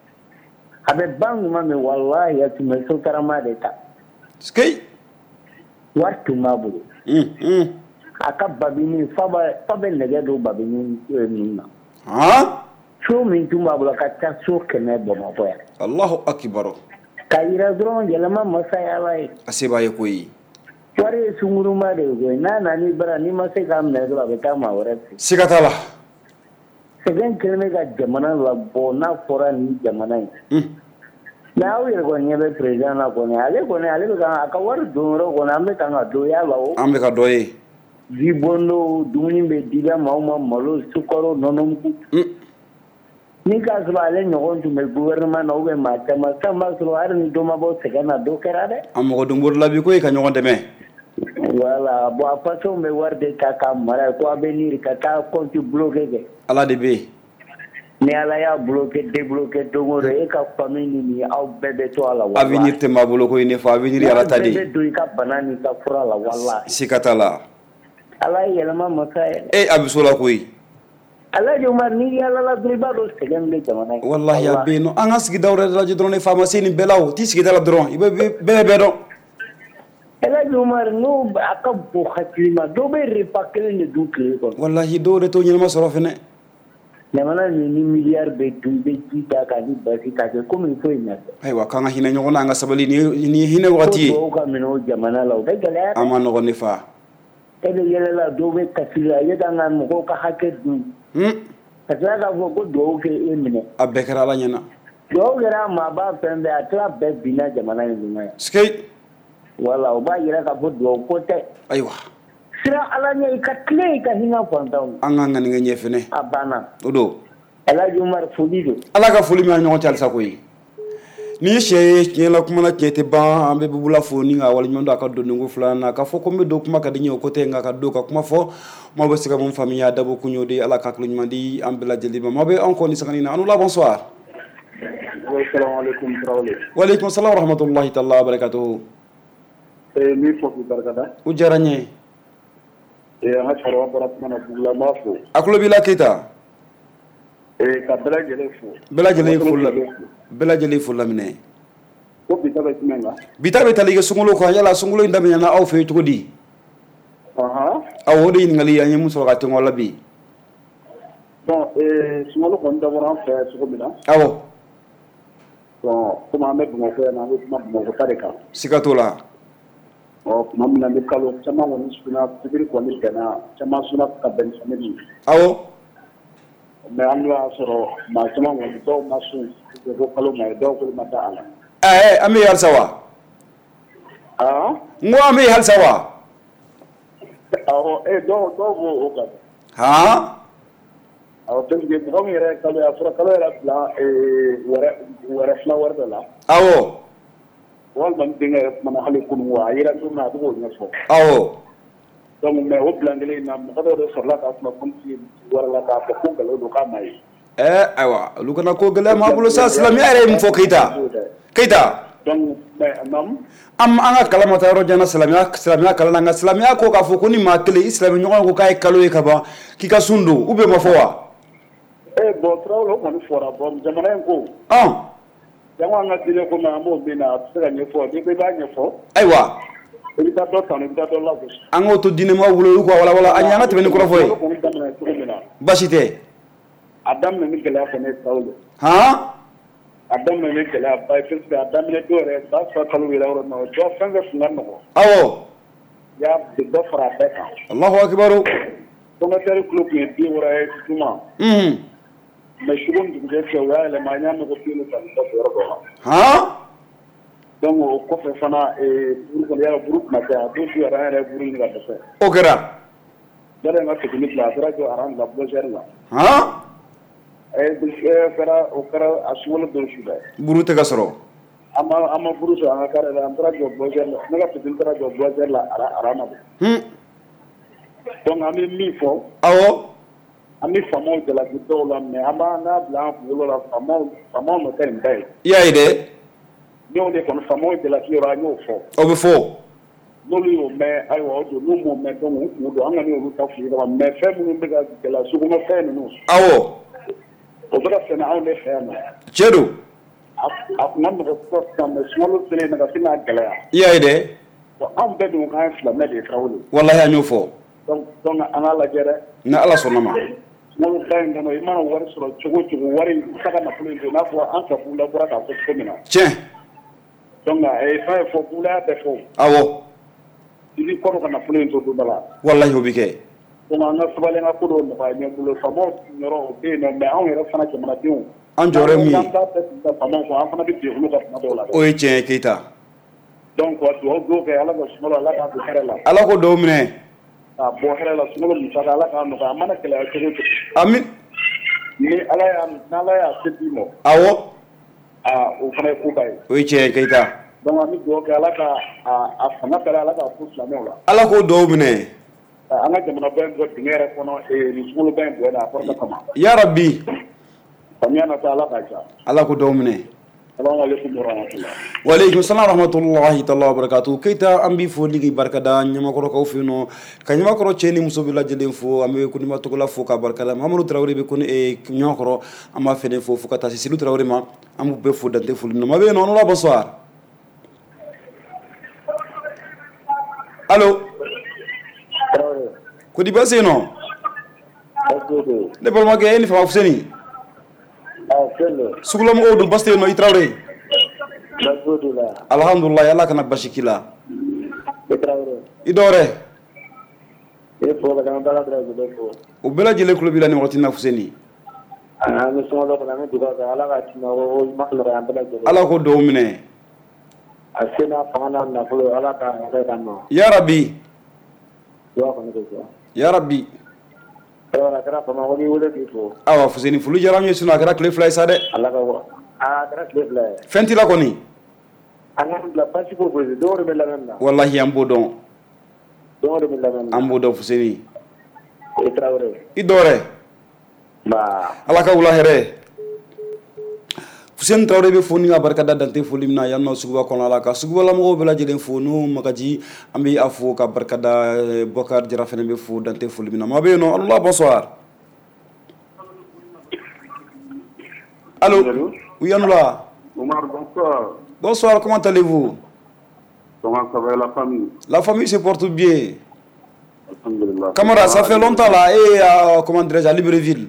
A bɛ ban tuma min wallahi a tun bɛ sotarama de ta. Skei. Wari tun b'a bolo. Mm, mm. A ka babini fa bɛ fa bɛ nɛgɛ don babini ninnu na. Han? So min tun b'a bolo ka taa so kɛmɛ Bamakɔ yan. Allahu akibar. Ka yira dɔrɔn yɛlɛma masa ye Ala ye. A se b'a ye koyi. Wari ye sunguruma de ye koyi. N'a nana bara n'i ma se k'a minɛ dɔrɔn a bɛ taa maa wɛrɛ fɛ. Siga t'a la. Sɛgɛn kɛlen bɛ ka jamana labɔ n'a fɔra nin jamana in. Mm. Mais aw yɛrɛ kɔni ɲɛ bɛ président na kɔni ale kɔni ale bɛ ka a ka wari don yɔrɔ kɔni an bɛ kan ka dɔ y'a la o. An bɛ ka dɔ ye. Ji bɔndo dumuni bɛ dila maaw ma malo sukaro nɔnɔmugu. Mm. Ni k'a sɔrɔ ale ɲɔgɔn tun bɛ gouvernement na ou bien maa caman sisan b'a sɔrɔ hali ni dɔ ma bɔ sɛgɛn na dɔ kɛra dɛ. An mɔgɔ donbori la bi ko ye ka ɲɔgɔn dɛmɛ. Voilà bon a façon bɛ wari de ta k'a mara ko avenir ka taa compte bloqué kɛ. Ala de bɛ yen. Ni Ala y'a bloqué débloqué don o don e ka famille ni aw bɛɛ bɛ to a la. Avenir tɛ maa bolo ko ye ne fɔ avenir Ala ta de ye. Bɛɛ bɛ don i ka bana ni ka fura la wallahi. Siga t'a la. Ala ye yɛlɛma masa ye. E a bɛ so la koyi. Alhaji Umar ni yala la dɔrɔn i b'a dɔn sɛgɛn bɛ jamana in. Wallahi a bɛ yen nɔ an ka sigidaw yɛrɛ lajɛ dɔrɔn ne pharmacie nin bɛɛ la o t'i sigida la dɔrɔn i bɛ bɛɛ bɛɛ dɔn. Alhaji Umar n'o a ka bon hakili ma dɔw bɛ repas kelen de dun tile kɔnɔ. Wallahi dɔw yɛrɛ t'o ɲɛnama sɔrɔ fɛnɛ. Jamana nin ni miliyari bɛ dun i bɛ ji ta k'a ni basi k'a kɛ komi foyi ɲɛ tɛ. Ayiwa k'an ka hinɛ ɲɔgɔn na an ka sabali nin ye hinɛ wagati ye. Ko dɔw ka minɛ o jamana la o bɛ gɛlɛya. An ma nɔgɔn ne fa. E bɛ yɛlɛ la dɔw bɛ kasi la e ka kan ka mɔgɔw ka hakɛ dun. Ka tila k'a fɔ ko dugawu kɛ e minɛ. A bɛɛ kɛra Ala ɲɛna. Dugawu kɛra maaba fɛn bɛɛ a tila bɛɛ binna jamana in dun yan. Sikei. Wala o b'a yira k'a fɔ dugawu ko tɛ. Ayiwa. Sira Ala ɲɛ i ka tile i ka hinɛ fantanw. An ka ŋaniŋɛ ɲɛ fɛnɛ. A banna. O don. Alhaji Umar foli don. Ala ka foli min an ɲɔgɔn cɛ halisa koyi. Nin ye sɛ ye tiɲɛ la kuma na tiɲɛ tɛ ban an bɛ bubula fo ni ka waleɲuman dɔn a ka dɔnniko filanan na k'a fɔ ko n bɛ don kuma ka di n ye o ko tɛ nka ka don ka kuma fɔ maaw bɛ se ka mun faamuya dabɔ kun y'o de Ala ka hakili ɲuman di an bɛɛ lajɛlen ma maaw bɛ anw kɔ nin sanga in na an la bonsoir. Assalamualaikum Traoré. Waalaikum salam wa rahmatullahi ta'ala wa barakatuhu. Eh min fɔ k'i barikada. U diyara n ye. Eh an ka cɛkɔrɔba bɔra kuma na Bugula n b'a fo. A tulo b'i la Keyita. Eh ka bɛɛ lajɛlen fo. Bɛɛ lajɛlen foli la bɛɛ lajɛlen foli laminɛ. Ko bi ta bɛ jumɛn kan? Bi ta bɛ tali kɛ sunkalo kan yala sunkalo in daminɛna aw fɛ yen cogo di? Ɔhɔn. Awɔ o de ɲininkali an ye mun sɔrɔ ka tɛŋɔ la bi. Bon eh sunkalo kɔni dabɔra an fɛ yan cogo min na. Awɔ. Bon komi an bɛ Bamakɔ yan an bɛ kuma Bamakɔ ta de kan. Siga t'o la. Ɔ tuma min na ni kalo caman kɔni sunna sibiri kɔni bɛnna caman sunna ka bɛn ni samedi ye. Awɔ. Mais an y'a sɔrɔ maa caman kɔni dɔw ma sun ko kalo ma ye dɔw ko ma da a la. Ɛɛ an bɛ yen halisa wa? Aa. N ko an bɛ yen halisa wa? Awɔ ee dɔw dɔw b'o o kan. Han. Awɔ parce que mɔgɔ min yɛrɛ kalo a fɔra kalo yɛrɛ fila ee wɛrɛ wɛrɛ fila wɛrɛ dɔ la. Awɔ. Walima n denkɛ yɛrɛ kumana hali kunun wa a yera don min na a bɛ k'o ɲɛfɔ. Awɔ. Donc mais o bilan kelen in na mɔgɔ dɔw de sɔrɔla k'a kuma comme wɛrɛ la k'a fɔ ko nkalon don k'a ma ye. Ɛɛ ayiwa olu kana ko gɛlɛya m'an bolo sa silamɛya yɛrɛ ye mun fɔ Keyita. Keyita. Donc mais naam. An an ka kalan ma taa yɔrɔ jan na silamɛya silamɛya kalan na nka silamɛya ko k'a fɔ ko ni maa kelen i silamɛɲɔgɔn ko k'a ye kalo ye ka ban k'i ka sun don ou bien ma fɔ wa? Eh bon Traoré o kɔni fɔra bon jamana in ko. Ɔn. Jango an ka diinɛ ko ma an b'o min na a tɛ se ka ɲɛfɔ n'i ko i b'a ɲɛfɔ. Ayiwa. I bɛ taa dɔ ta i bɛ taa dɔ lagosi. An k'o to diinɛmaw bolo olu k'a walawala a ɲɛ an ka tɛmɛ ni kɔrɔfɔ ye. Baasi tɛ. A daminɛ ni gɛlɛya fana ye Traoré. Han. A daminɛ ni gɛlɛya ba ye parce que a daminɛ dɔw yɛrɛ ba fila kalo yɛrɛ yɔrɔ min na o dɔ fɛn fɛn tun ka nɔgɔn. Awɔ. I y'a dɔ fara a bɛɛ kan. Alahu akibaru. Commissaire kulo tun ye bi wɔɔrɔ ye juma. Unhun. Mais sugu ni dugujɛ cɛ o y'a yɛlɛma an y'a mɛn ko bi wolonwula ni kɔfɛ yɔrɔ dɔ la. Han. Donc o kɔfɛ fana ee buru kɔni y'a buru kuma tɛ a don su yɛrɛ an yɛrɛ buru ɲini ka dɛsɛ. O kɛra. Yala n ka segin bila a taara jɔ aran la bɔsɛri la. Han. Ɛɛ kɛra o kɛra a sunkalo don su dɛ. Buru tɛ ka sɔrɔ. An ma an ma buru sɔrɔ an ka kare la an taara jɔ bɔsɛri la ne ka segin taara jɔ bɔsɛri la aran na. Hun. Donc an bɛ min fɔ. Awɔ. An bɛ faamaw jalaki dɔw la mais an b'a n'a bila an kunkolo la faamaw faamaw nɔ tɛ nin bɛɛ ye. I y'a ye dɛ. N'o de kɔni faamaw jalaki yɔrɔ an y'o fɔ. O bɛ fɔ. n'olu y'o mɛn ayiwa o don n'u m'o mɛn donc u kun don an ka n'olu ta fili kama mais fɛn minnu bɛ ka gɛlɛya sokɔnɔfɛn ninnu. awɔ. o bɛ ka sɛnɛ anw de fɛ yan nɔ. cɛ don. a kun ka nɔgɔ sisan mais sunkalo selen na ka se k'a gɛlɛya. i y'a ye dɛ. bon anw bɛɛ dun k'an ye filamɛ de ye Tarawele. walahi an y'o fɔ. donc donc an k'a lajɛ dɛ. ni ala sɔnna ma. sunkalo ta in kɔnɔ i mana wari sɔrɔ cogo o cogo wari i tɛ se ka nafolo in to i n'a fɔ an ka bula bɔra k'a fɔ cogo min na. tiɲɛ. donc a ye fɛn fɔ bulaya bɛɛ fɔ. awɔ. i b'i kɔrɔ ka nafolo in to don dɔ la. walahi o bɛ kɛ. donc an ka sabali an ka ko dɔw nɔgɔya ɲɛ bolo faamaw yɔrɔ o bɛ yen nɔ mais anw yɛrɛ fana jamanadenw. an jɔyɔrɔ ye min ye. an b'a bɛɛ sigi ka faamaw fɔ an fana bɛ bin olu ka kuma dɔw la. o ye tiɲɛ ye Keyita. donc dugawu dɔw kɛ ala ka sunkalo ala k'a don hɛrɛ la. ala ko dɔw minɛ. a bɔ hɛrɛ la sunkalo musaka ala k'a nɔgɔya a mana gɛlɛya cogo o cogo. ami. ni ala y'a n'ala y'a se d'i ma. awɔ. aa o fana ye koba ye. o ye tiɲɛ ye Keyita. donc an bɛ dugawu kɛ ala ka a a fanga bɛɛ ala k'a ko silamɛw la. ala ko dɔw minɛ. an ka jamana bɛɛ bɔ dingɛ yɛrɛ kɔnɔ ee nin sunkalo bɛɛ in bɔ a kɔrɔta kama. yarabi. samiya na taa ala k'a ja. ala ko dɔw minɛ. salaamaaleykum wa rahmatulah. waaleykum salaam wa rahmatulahi taala wa barakatu. Keyita an b'i fo ligi barikada ɲamakɔrɔkaw fɛ yen nɔ ka ɲamakɔrɔ cɛ ni muso bɛɛ lajɛlen fo an bɛ konimatɔgɔla fo ka barikada Mamadu Tarawele bɛ koni ɲɔgɔnkɔrɔ an b'a fɛnɛ fo fo ka taa se Sidu Tarawele ma an b'u bɛɛ fo dante foli na ma bɛ yen nɔ la bonsoir. allo. Kodi basi yen nɔ. ne balimakɛ e ni Fama Fuseni. sugula mɔgɔw don basi tɛ yen nɔ i Tarawele. alhamdulilayi ala kana basi k'i la. i dɔwɛrɛ. o bɛɛ lajɛlen tulo b'i la nin wagati in na Fuseni. ala ko dɔw minɛ. yarabi. yarabi. awa Fuseni fulu diyara an ye sinɔn a kɛra tile fila ye sa dɛ. fɛn t'i la kɔni. walahi an b'o dɔn. an b'o dɔn Fuseni. i dɔwɛrɛ. ala ka wula hɛrɛ. Fuseni Tarawele bɛ fo ni ka barikada dante foli min na yan nɔ suguba kɔnɔ la ka sugubala mɔgɔw bɛɛ lajɛlen fo n'o magaji an bɛ a fo ka barikada Bɔkari Jara fɛnɛ bɛ fo dante foli min na maa bɛ yen nɔ allo bonsoir. allo oui Anoula. Omar, bonsoir. bonsoir, comment allez-vous? Comment ça va la famille? La famille se porte bien. Alhamdulillah. Camarade, ça fait longtemps là et euh, comment dirais-je à Libreville.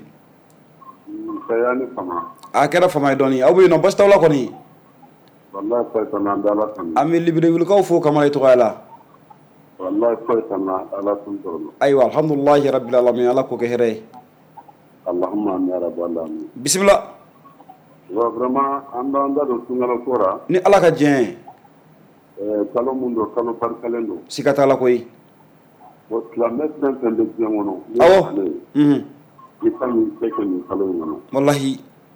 Ça y est, ni Fama. A kɛra Fama ye dɔɔni aw bɛ yen nɔ basi t'aw la kɔni. Wallahi foyi t'an na, an bɛ Ala tanu. An bɛ Librevillekaw fo Kamara ye tɔgɔya la. Wallahi foyi t'an na, Ala tun dɔrɔn. Ayiwa alhamdulilahi rabbil alamin ala k'o kɛ hɛrɛ ye. Allahumma amin ya rabbal alamin. Bisimila. Wa vraiment an b'an da don sunkalo ko la. Ni ala ka diɲɛ ye. Ɛɛ kalo mun don kalo barikalen don. Siga t'a la koyi. Bon silamɛ fɛn fɛn bɛ diɲɛ kɔnɔ. Awɔ. Mhm. I kan k'i cɛ kɛ nin kalo in kɔnɔ. Walahi.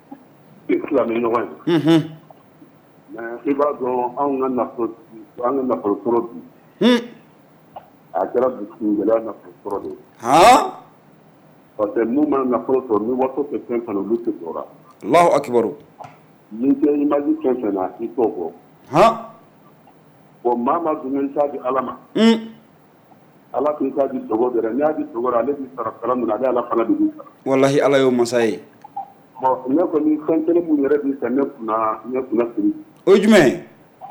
I silamɛ ɲɔgɔn ye. Mhm. Mais i b'a dɔn anw ka nafolo an ka nafolo sɔrɔ bi. Hmm. A kɛra dusukun gɛlɛya nafolo sɔrɔ de ye. Han. Parce que n'u mana nafolo sɔrɔ ni waso tɛ fɛn fɛn olu tɛ jɔra. Allahu akibaru. N'i tɛ image fɛn fɛn na i t'o fɔ. Han. Bon maa ma dun i t'a di Ala ma. Hmm. Ala k'i t'a di dogo dɛ n'i y'a di dogo la ale b'i sara sara min na ale Ala fana de b'i sara. Walahi ala y'o masa ye. Bon ne kɔni fɛn kelen mun yɛrɛ b'i fɛ ne kunna ne kunna siri. O ye jumɛn ye?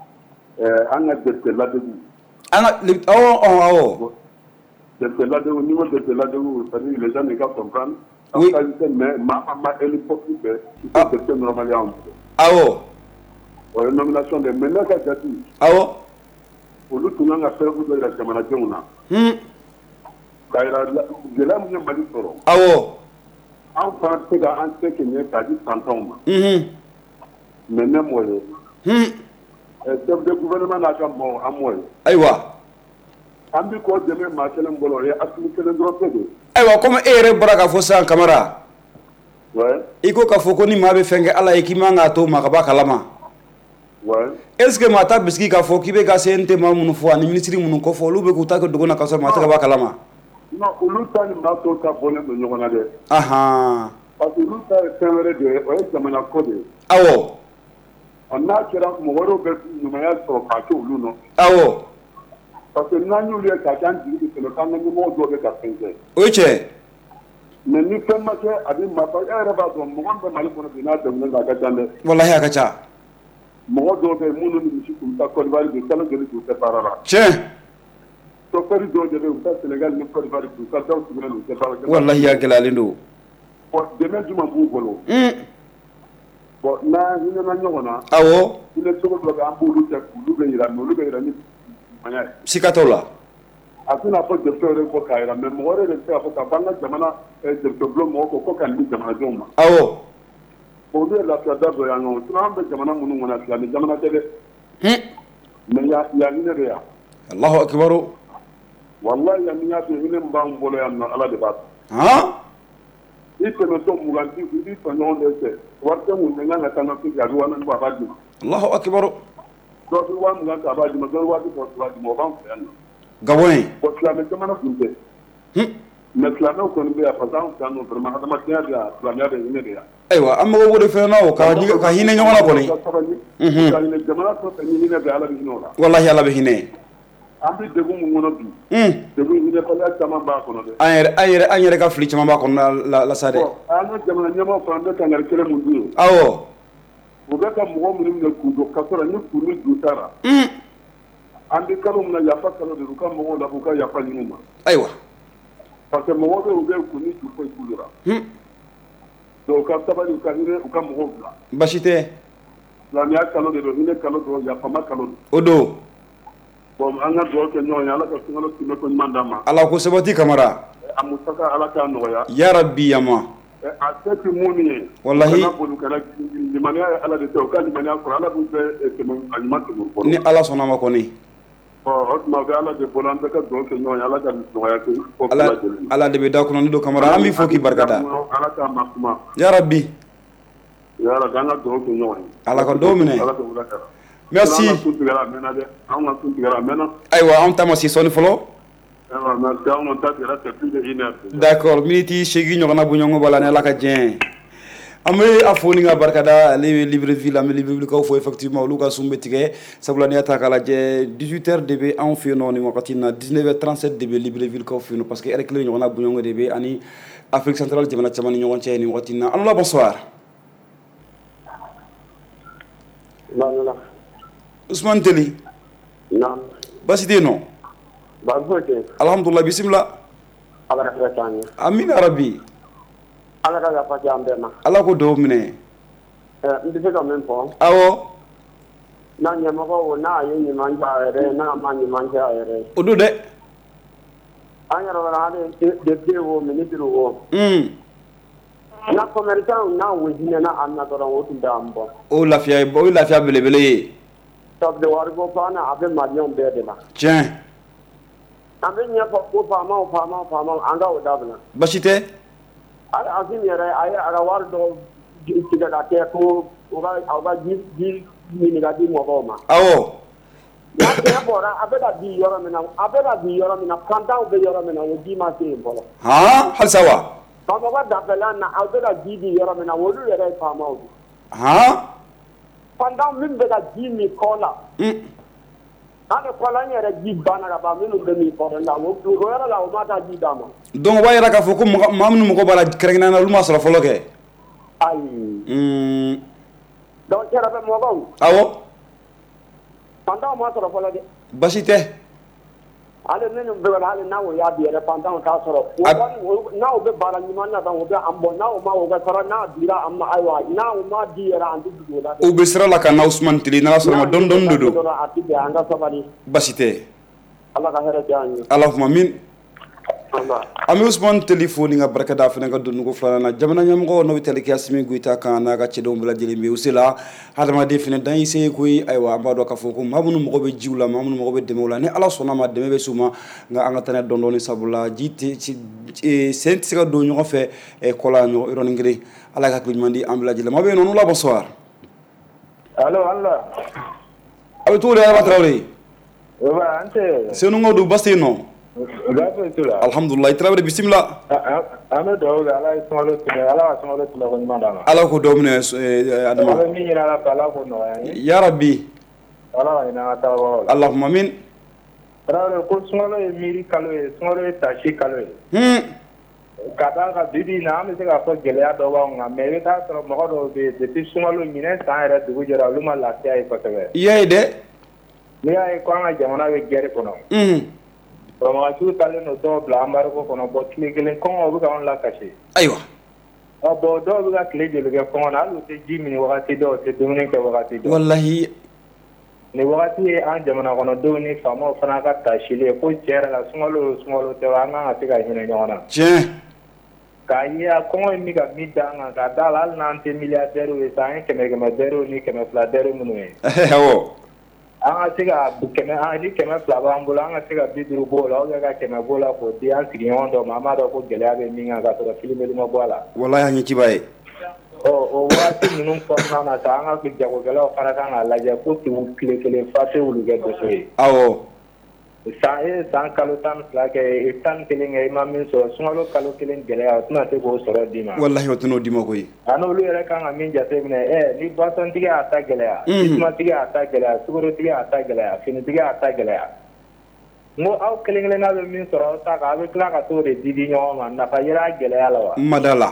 Ɛɛ an ka dɛsɛ ladegu. An ka awɔ awɔ. Dɛsɛ ladegu n'i ko dɛsɛ ladegu c'est à dire les gens ne peuvent comprendre. Oui. En réalité mais maa ma époque bɛɛ il faut dɛsɛ normal y'anw bolo. Awɔ. O ye nomination de mais ne ka jate. Awɔ. Olu tun kan ka fɛɛrɛ dɔ yira jamanadenw na. Hmm. K'a yira gɛlɛya min ye Mali sɔrɔ. Awɔ. An fana tɛ se ka an se kɛ ɲɛ k'a di fantanw ma. Mhm. Mais ne m'o ye. Hmm. Chef de gouvernement n'a ka mɔgɔw an m'o ye. Ayiwa. An bi k'o dɛmɛ maa kelen bolo o ye Asimi kelen dɔrɔn tɛ de. Ayiwa comme e yɛrɛ bɔra k'a fɔ sisan Kamara. Ouais. I ko k'a fɔ ko ni maa bɛ fɛn kɛ ala ye k'i man k'a to maa ka bɔ a kalama. Ouais. Est ce que maa ta bisigi k'a fɔ k'i bɛ ka C N T maa minnu fɔ ani ministre minnu kɔfɔ olu bɛ k'u ta kɛ dogo na k'a sɔrɔ maa tɛ ka bɔ a kalama. Non olu ta ni maa tɔw ta bɔlen don ɲɔgɔn na dɛ. Ahan. Parce que olu ta ye fɛn wɛrɛ de ye o ye jamana ko de ye. Awɔ. Ɔ n'a kɛra mɔgɔ wɛrɛw bɛ ɲumanya sɔrɔ k'a kɛ olu nɔ. Awɔ. parce que n'an y'olu ye ka k'an jigi sɛbɛ k'an ka ɲɛmɔgɔ dɔw bɛ ka fɛn kɛ. O ye tiɲɛ. mais ni fɛn ma kɛ a bɛ maa e yɛrɛ b'a dɔn mɔgɔ bɛ Mali kɔnɔ bi n'a dɛmɛnen don a ka ca dɛ. Walahi a ka ca. mɔgɔ dɔw bɛ yen minnu ni misi tun bɛ taa Côte d'Ivoire de kalo joli k'u tɛ baara la. Tiɲɛ. chauffeur dɔw de bɛ yen u bɛ taa Sénégal ni Côte d'Ivoire k'u ka daw sigilen don u tɛ baara kɛ. Walahi a gɛlɛyalen don. bon dɛmɛ jumɛn b'u bolo. bon n'an hinɛna ɲɔgɔn na. Awɔ. hinɛ cogo dɔ bɛ an b'olu kɛ olu bɛ yira mais olu bɛ yira ni ɲumanya ye. Siga t'o la. a tɛna fɔ jɛfɛ yɛrɛ fɔ k'a yira mais mɔgɔ yɛrɛ de bɛ se k'a fɔ k'a fɔ an ka jamana jɛfɛ bulon mɔgɔw ko ko ka nin di jamanadenw ma. Awɔ. olu ye lafiya da dɔ y'an ye sinon an bɛ jamana minnu kɔnɔ yan ni jamana tɛ dɛ. mais ya ya hinɛ de yan. Alahu akibaru. wallahi yan ni y'a to hinɛ min b'an bolo yan nɔ ala de b'a dɔn. Han. i tɛmɛtɔ mugan di i b'i fɛ ɲɔgɔn de fɛ wari tɛ mun bɛ n kan ka taa n ka fɛn kɛ a bɛ wa naani bɔ a b'a d'i ma. Alahu akibaru. dɔw bɛ wa mugan ta a b'a d'i ma dɔw bɛ waati fɔ a b'a d'i ma o b'an fɛ yan nɔ. Gabon ye. bon silamɛ jamana tun tɛ. mais silamɛw kɔni bɛ yan parce que an fɛ yan nɔ vraiment hadamadenya bɛ yan silamɛya bɛ hinɛ de yan. Ayiwa an mago b'o de fɛn na o ka ka hinɛ ɲɔgɔn na kɔni. ka hinɛ jamana fɛn fɛn ni hinɛ bɛ ala bɛ hinɛ o la. Walahi ala bɛ hinɛ. an bɛ degun min kɔnɔ bi. degun hinɛbaliya caman b'a kɔnɔ dɛ. an yɛrɛ an yɛrɛ an yɛrɛ ka fili caman b'a kɔnɔ la la sa dɛ. an ka jamana ɲɛmaaw fana bɛ kangari kelen mun dun ye. Awɔ. u bɛ ka mɔgɔ minnu minɛ k'u don ka sɔrɔ ni kuru ni ju taara. an bɛ kalo min na yafa kalo de u ka mɔgɔw la k'u ka yafa ɲini ma. Ayiwa. parce que mɔgɔw bɛ u bɛ k'u ni ju foyi k'u la. donc u ka sabali u ka hinɛ u ka mɔgɔw bila. Basi tɛ. silamɛya kalo de don hinɛ kalo don yafama kalo don. O don. bon an ka dugawu kɛ ɲɔgɔn ye ala ka sunkalo tɛmɛ ko ɲuman d'an ma. Ala ko sabati Kamara. a musaka ala k'a nɔgɔya. Ya Rabbi yama. a se tɛ mun ye. Walahi. kana boli kana limaniya ye ala de tɛ u ka limaniya sɔrɔ ala b'u bɛɛ tɛmɛ a ɲuman tɛmɛ fɔlɔ. Ni ala sɔnna ma kɔni. ɔ o tuma u bɛ ala de bolo an bɛ ka dugawu kɛ ɲɔgɔn ye ala ka nɔgɔya kɛ fɔ Ala bɛɛ lajɛlen. ala de bɛ da kɔnɔ ni do Kamara an b'i fɔ k'i barikada. ala k'a ma kuma. Ya Rabbi. ya Rabbi an ka dugawu kɛ ɲɔgɔn ye. Ala ka dɔw minɛ. ala ka wula kɛra. Merci. an ka sun tigɛra a mɛnna dɛ an ka sun tigɛra a mɛnna. Ayiwa an ta ma se sɔnni fɔlɔ. ayiwa merci an kɔni ta tigɛra c'est plus de une heure. D'accord miniti seegin ɲɔgɔnna bɔ ɲɔgɔn b'a la ni ala ka diɲɛ. An bɛ a fɔ ni ka barikada ale ye Libreville an bɛ Librevillekaw fɔ effectivement olu ka sun bɛ tigɛ sabula n'i y'a ta k'a lajɛ dix-huit heures de bɛ anw fɛ yen nɔ nin wagati in na dix-neuf heures trente-sept de bɛ Librevillekaw fɛ yen nɔ parce que heure kelen ɲɔgɔnna bɔɲɔgɔn de bɛ ani Afrique centrale jamana caman ni ɲɔgɔn cɛ nin wagati in na. Allo bonsoir. Ousmane Teli. Naam. Basi tɛ yen nɔ. Baasi foyi tɛ yen. Alhamdulillah bisimila. Ala ka hɛrɛ k'an ye. Amin arabi. Ala ka yafa kɛ an bɛɛ ma. Ala ko dɔw minɛ. Ɛɛ n bɛ se ka min fɔ. Awɔ. n'a ɲɛmɔgɔ n'a ye ɲuman kɛ a yɛrɛ ye n'a ma ɲuman kɛ a yɛrɛ ye. O don dɛ. an yɛrɛ wɛrɛ hali député o ministre o. n'a commerçant n'a wajinɛna an na dɔrɔn o tun t'an bɔ. O lafiya ye o ye lafiya belebele ye. sabu wariko fana a bɛ maliyɛnw bɛɛ de la. Tiɲɛ. an bɛ ɲɛfɔ ko faamaw faamaw faamaw an ka o dabila. Basi tɛ. hali Asimi yɛrɛ a ye a ka wari dɔ tigɛ ka kɛ ko u ka aw ka ji ji ɲini ka di mɔgɔw ma. Awɔ. n'a tiɲɛ bɔra a bɛ ka di yɔrɔ min na a bɛ ka di yɔrɔ min na fantanw bɛ yɔrɔ min na o ji ma se yen fɔlɔ. Han halisa wa. Bamakɔ dafɛla na aw bɛ ka ji di yɔrɔ min na olu yɛrɛ ye faamaw de. Han. Fantan min bɛ ka ji min kɔ la. hali kɔlɔn yɛrɛ ji banna ka ban minnu bɛ min kɔ la o yɔrɔ la o ma taa ji d'a ma. Donc o b'a yira k'a fɔ ko maa minnu mɔgɔ b'a la kɛrɛnkɛrɛnnen na olu ma sɔrɔ fɔlɔ kɛ. ayi. donc kɛrɛfɛ mɔgɔw. Awɔ. fantanw ma sɔrɔ fɔlɔ dɛ. Basi tɛ. hali minnu bɛ hali n'aw y'a di yɛrɛ fantanw t'a sɔrɔ. n'aw bɛ baara ɲuman na dɔrɔn o bɛ an bɔ n'aw ma o bɛ sɔrɔ n'a dira an ma ayiwa n'aw ma di yɛrɛ an tɛ dugu o la. U bɛ sira la ka na Usumani Teli n'ala sɔnna ma dɔɔni dɔɔni de don. a ti bɛn an ka sabali. Basi tɛ. ala ka hɛrɛ kɛ an ye. Allahumma min. An bɛ Usumani Teli fo ni ka barika da fana ka donnugu filanan na jamana ɲɛmɔgɔ n'o bɛ tali kɛ Asimi Goyita kan n'a ka cɛdenw bɛɛ lajɛlen bɛ u se la hadamaden fana dan y'i se ye koyi ayiwa an b'a dɔn k'a fɔ ko maa minnu mago bɛ jiw la maa minnu mago bɛ dɛmɛw la ni ala sɔnna ma dɛmɛ bɛ s'u ma nka an ka taa n'a ye dɔɔni dɔɔni sabula ji tɛ sen tɛ se ka don ɲɔgɔn fɛ kɔ la yɔrɔnin kelen ala ka hakili ɲuman di an bɛɛ lajɛlen ma bɛ yen nɔ n'u la bonsoir. allo allo. a bɛ cogo di Adama Tarawele. o ba an tɛ. Senuŋɔ don basi tɛ yen nɔ. Alhamdulillah i Tarawele bisimila. an bɛ dugawu kɛ ala ye sunkalo tigɛ ala ka sunkalo tigɛ ko ɲuman d'a ma. ala ko dɔ minɛ Adama. an bɛ min ɲini ala fɛ ala k'o nɔgɔya an ye. Ya Rabbi. ala ka hinɛ an ka taabagaw la. Allahumma min. tarawele ko sunkalo ye miiri kalo ye sunkalo ye tasi kalo ye ka taa ka bibi na an bɛ se k'a fɔ gɛlɛya dɔ b'anw kan mais i bɛ taa sɔrɔ mɔgɔ dɔw bɛ yen depuis sunkalo ɲinɛ san yɛrɛ dugu jɛra olu ma lafiya ye kosɛbɛ. i y'a ye dɛ. n'i y'a ye ko an ka jamana bɛ guerre kɔnɔ. banbaganciw talen don dɔw bila embargo kɔnɔ bɔn tile kelen kɔngɔ bɛ k'anw lakasi. ayiwa. ɔ bɔn dɔw bɛ ka tile joli kɛ kɔngɔ na hali u tɛ ji min wagati dɔw u tɛ dumuni kɛ wagati dɔw. walahi. nin wagati ye an jamana kɔnɔdenw ni faamaw fana ka taasili ye ko tiɲɛ yɛrɛ la sunkalo o sunkalo tɛ wa an kan ka se ka hinɛ ɲɔgɔn na. tiɲɛ. k'a ye a kɔngɔ in bɛ ka min da an kan k'a d'a la hali n'an tɛ miliyardɛriw ye sa an ye kɛmɛ kɛmɛ dɛriw ni kɛmɛ fila dɛriw minnu ye. awɔ. an ka se ka kɛmɛ an ni kɛmɛ fila b'an bolo an ka se ka bi duuru b'o la ou bien ka kɛmɛ b'o la k'o di an sigiɲɔgɔn dɔw ma an b'a dɔn ko gɛlɛya bɛ min kan k'a sɔrɔ filimeli ma bɔ a la. walahi an ye ciba ye. ɔ o waati ninnu kɔnɔna na sa an ka jagokɛlaw fana kan k'a lajɛ ko tugu tile kelen fa tɛ wuli kɛ doso ye. awɔ. san e ye san kalo tan ni fila kɛ tan ni kelen kɛ i ma min sɔrɔ sunkalo kalo kelen gɛlɛya o tɛna se k'o sɔrɔ d'i ma. walahi o tɛn'o d'i ma koyi. a n'olu yɛrɛ kan ka min jateminɛ ɛ ni boisson tigi y'a ta gɛlɛya. jisuma tigi y'a ta gɛlɛya sukaro tigi y'a ta gɛlɛya finitigi y'a ta gɛlɛya. n ko aw kelen kelenna bɛ min sɔrɔ aw ta kan aw bɛ tila ka t'o de di di ɲɔgɔn ma nafa yera gɛlɛya la wa. n ma da la.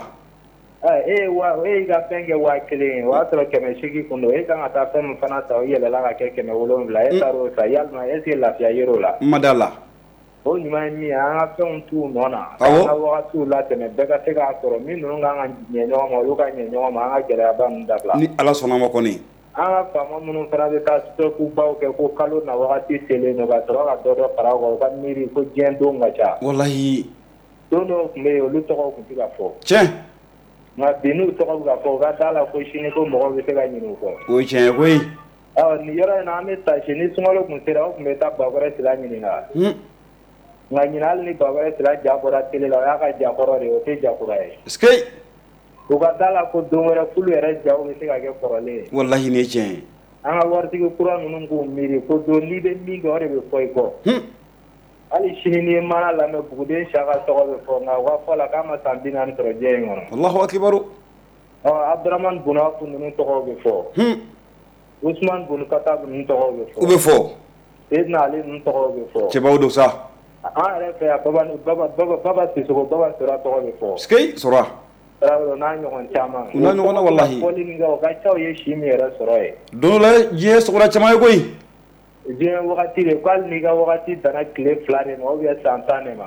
ɛ e ye wa e y'i ka fɛn kɛ waa kelen ye o y'a sɔrɔ kɛmɛ seegin kun don e kan ka taa fɛn min fana ta o yɛlɛla ka kɛ kɛmɛ wolonwula e taar'o sa yalima est ce que lafiya yer'o la. n ma da la. o ɲuman ye min ye an ka fɛnw t'u nɔ na. awɔ. an ka wagatiw latɛmɛ bɛɛ ka se k'a sɔrɔ min ninnu kan ka ɲɛ ɲɔgɔn ma olu ka ɲɛ ɲɔgɔn ma an ka gɛlɛyaba ninnu dabila. ni ala sɔnna ma kɔni. an ka faama minnu fana bɛ taa sitokubaw kɛ ko kalo na wagati selen don ka sɔrɔ ka dɔ dɔ fara o kan u ka miiri ko diɲɛ don ka ca. walahi. don dɔw tun bɛ yen olu tɔgɔw tun tɛ ka fɔ. tiɲɛ. nka bi n'u tɔgɔ bɛ ka fɔ u ka d'a la ko sini ko mɔgɔw bɛ se ka ɲinɛ u kɔ. o ye tiɲɛ ye koyi. ɔ nin yɔrɔ in na an bɛ tasi ni sunkalo tun sera aw tun bɛ taa Bakɔrɛ Sila ɲininka. nka ɲinan hali ni Bakɔrɛ Sila ja bɔra tele la o y'a ka ja kɔrɔ de ye o tɛ ja kura ye. est-ce que. u ka d'a la ko don wɛrɛ kulu yɛrɛ jaw bɛ se ka kɛ kɔrɔlen ye. walahi nin ye tiɲɛ ye. an ka waritigi kura ninnu k'u miiri ko don n'i bɛ min kɛ o de bɛ fɔ i kɔ. hali sini n'i ye mana lamɛn buguden Saka tɔgɔ bɛ fɔ nka u ka fɔ la k'a ma san bi naani sɔrɔ diɲɛ in kɔnɔ. alahu akibaru. ɔ Abdramane Bunafu ninnu tɔgɔw bɛ fɔ. Usman Bun Katabu ninnu tɔgɔw bɛ fɔ. u bɛ fɔ. Seydina Ali ninnu tɔgɔw bɛ fɔ. cɛbaw don sa. an yɛrɛ fɛ yan Baba Baba Baba Baba Sisoko Baba Sora tɔgɔ bɛ fɔ. est-ce que sɔrɔ. tarawele n'a ɲɔgɔn caman. u n'a ɲɔgɔn na walahi. fɔli min kɛ o ka ca o ye si min yɛrɛ sɔrɔ ye. don dɔ la diɲɛ sɔgɔla caman ye koyi. diɲɛ wagati de ko hali n'i ka wagati danna tile fila de ma ou bien san tan de ma.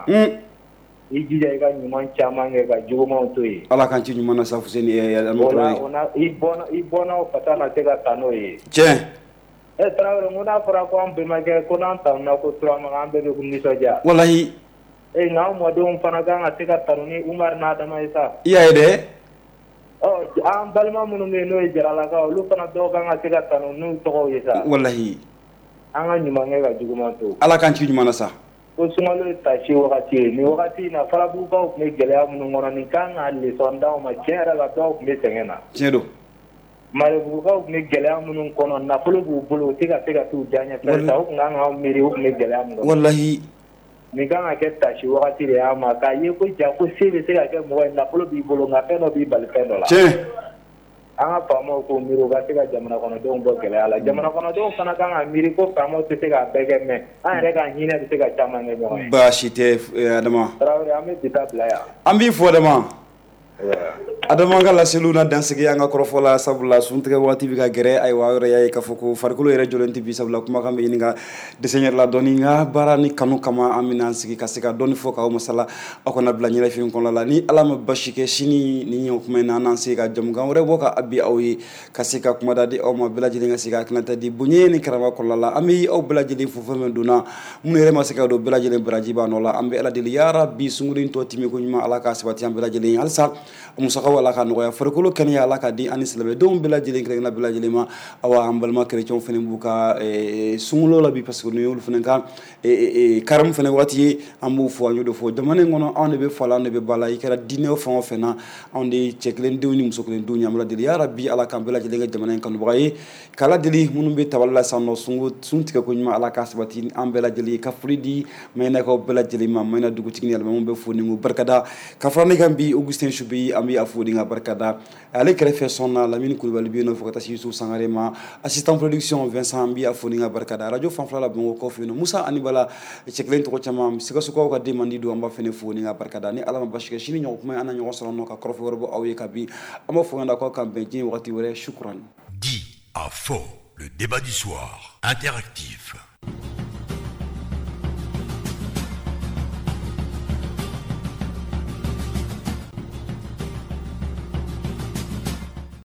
i jija i ka ɲuman caman kɛ ka jugumanw to yen. ala k'an ci ɲuman na sa Fuseni. o la o la i bɔnna i bɔnna o fasa na se ka taa n'o ye. tiɲɛ. ɛ tarawele ko n'a fɔra ko an bɛnbakɛ ko n'an tanuna ko turamagan an bɛɛ bɛ nisɔndiya. walahi. ee nka an mɔdenw fana kan ka se ka tanu ni Umaru n'Adama ye sa. i y'a ye dɛ. ɔ an balima minnu bɛ yen n'o ye jaralakaw olu fana dɔw kan ka se ka tanu n'u tɔgɔw ye sa. walahi. an ka ɲuman kɛ ka juguman to. ala k'an ci ɲuman na sa. ko sunkalo ye tasi wagati ye nin wagati in na farabugukaw tun bɛ gɛlɛya minnu kɔnɔ nin kan ka leçon d'aw ma tiɲɛ yɛrɛ la dɔw tun bɛ sɛgɛn na. tiɲɛ don. Marebugukaw tun bɛ gɛlɛya minnu kɔnɔ nafolo b'u bolo u tɛ ka se ka t'u diyaɲɛ fɛn ta u tun kan ka miiri u tun bɛ gɛlɛya min kɔnɔ. walahi. nin kan ka kɛ tasi wagati de y'a ma k'a ye ko ja ko se bɛ se ka kɛ mɔgɔ ye nafolo b'i bolo nka fɛn dɔ b'i bali fɛn dɔ la. tiɲɛ. an ka faamaw k'o miiri u ka se ka jamana kɔnɔdenw bɔ gɛlɛya la jamana kɔnɔdenw fana kan ka miiri ko faamaw tɛ se k'a bɛɛ kɛ mɛ an yɛrɛ ka hinɛ bɛ se ka caman kɛ ɲɔgɔn ye. baasi tɛ Adama. tarawele an bɛ bi ta bila yan. an b'i fɔ Adama. Adama ka laseliw na dansigi an ka kɔrɔfɔ la sabula suntigɛ waati bɛ ka gɛrɛ ayiwa yɔrɔ y'a ye k'a fɔ ko farikolo yɛrɛ jɔlen tɛ bi sabula kumakan bɛ ɲini ka dɛsɛ yɛrɛ la dɔɔni nka baara ni kanu kama an bɛna an sigi ka se ka dɔɔni fɔ k'aw masala aw kana bila ɲɛnafin kɔnɔna la ni ala ma basi kɛ sini ni ɲɔgɔn kuma in na an n'an se ka jamukan wɛrɛ bɔ ka bi aw ye ka se ka kumada di aw ma bɛɛ lajɛlen ka se ka hakilinata di bonya ni karama kɔnɔna la an bɛ aw bɛɛ lajɛlen fo fɛn fɛn donna minnu yɛrɛ ma se ka don bɛɛ lajɛlen baraji b'a nɔ la an bɛ ala deli yarabi sunkurunin tɔ timi ko ɲuman ala k'a sabati an bɛɛ lajɛlen halisa musakaw ala ka nɔgɔya farikolo kɛnɛya ala ka di ani silamɛdenw bɛɛ lajɛlen kɛrɛnkɛrɛnnen bɛɛ lajɛlen ma awa an balima chrétiens fana b'u ka sunkulo la bi parce que n'olu fana ka karamu fana waati ye an b'u fɔ an y'o de fɔ jamana in kɔnɔ anw de bɛ fa la anw de bɛ ba la i kɛra diinɛ fɛn o fɛn na anw de cɛ kelen denw ni muso kelen denw ye an bɛ deli yarabi ala k'an bɛɛ lajɛlen kɛ jamana in kanubaga ye k'ala deli minnu bɛ tabali la sisan nɔ sunko sun tigɛ ko ɲuman ala k'a sabati an bɛɛ lajɛlen ye ka foli di mayinakaw bɛɛ lajɛlen ma mayina dugutigi ni alimamiw bɛ fo ni ko barikada ka fara ne kan bi Augustin Choubi bi an bɛ a fo ni ka barika da ale kɛrɛfɛ sɔnna Lamini Kulibali bɛ yen nɔ fo ka taa se Yusuf Sangare ma assistant production Vincent an bɛ a fo ni ka barika da radio fanfɛla la Bamakɔ kɔfɛ yen nɔ Musa Anibala cɛ kelen tɔgɔ caman Sikasokaw ka den man di don an b'a fɛnɛ fo ni ka barika da ni Ala ma basi kɛ sini ɲɔgɔn kuma an na ɲɔgɔn sɔrɔ nɔ ka kɔrɔfɔ wɛrɛ bɔ aw ye ka bi an b'a fɔ ɲɛna k'aw kan bɛn diɲɛ wagati wɛrɛ shukran. Dit à faux, le débat du soir, interactif.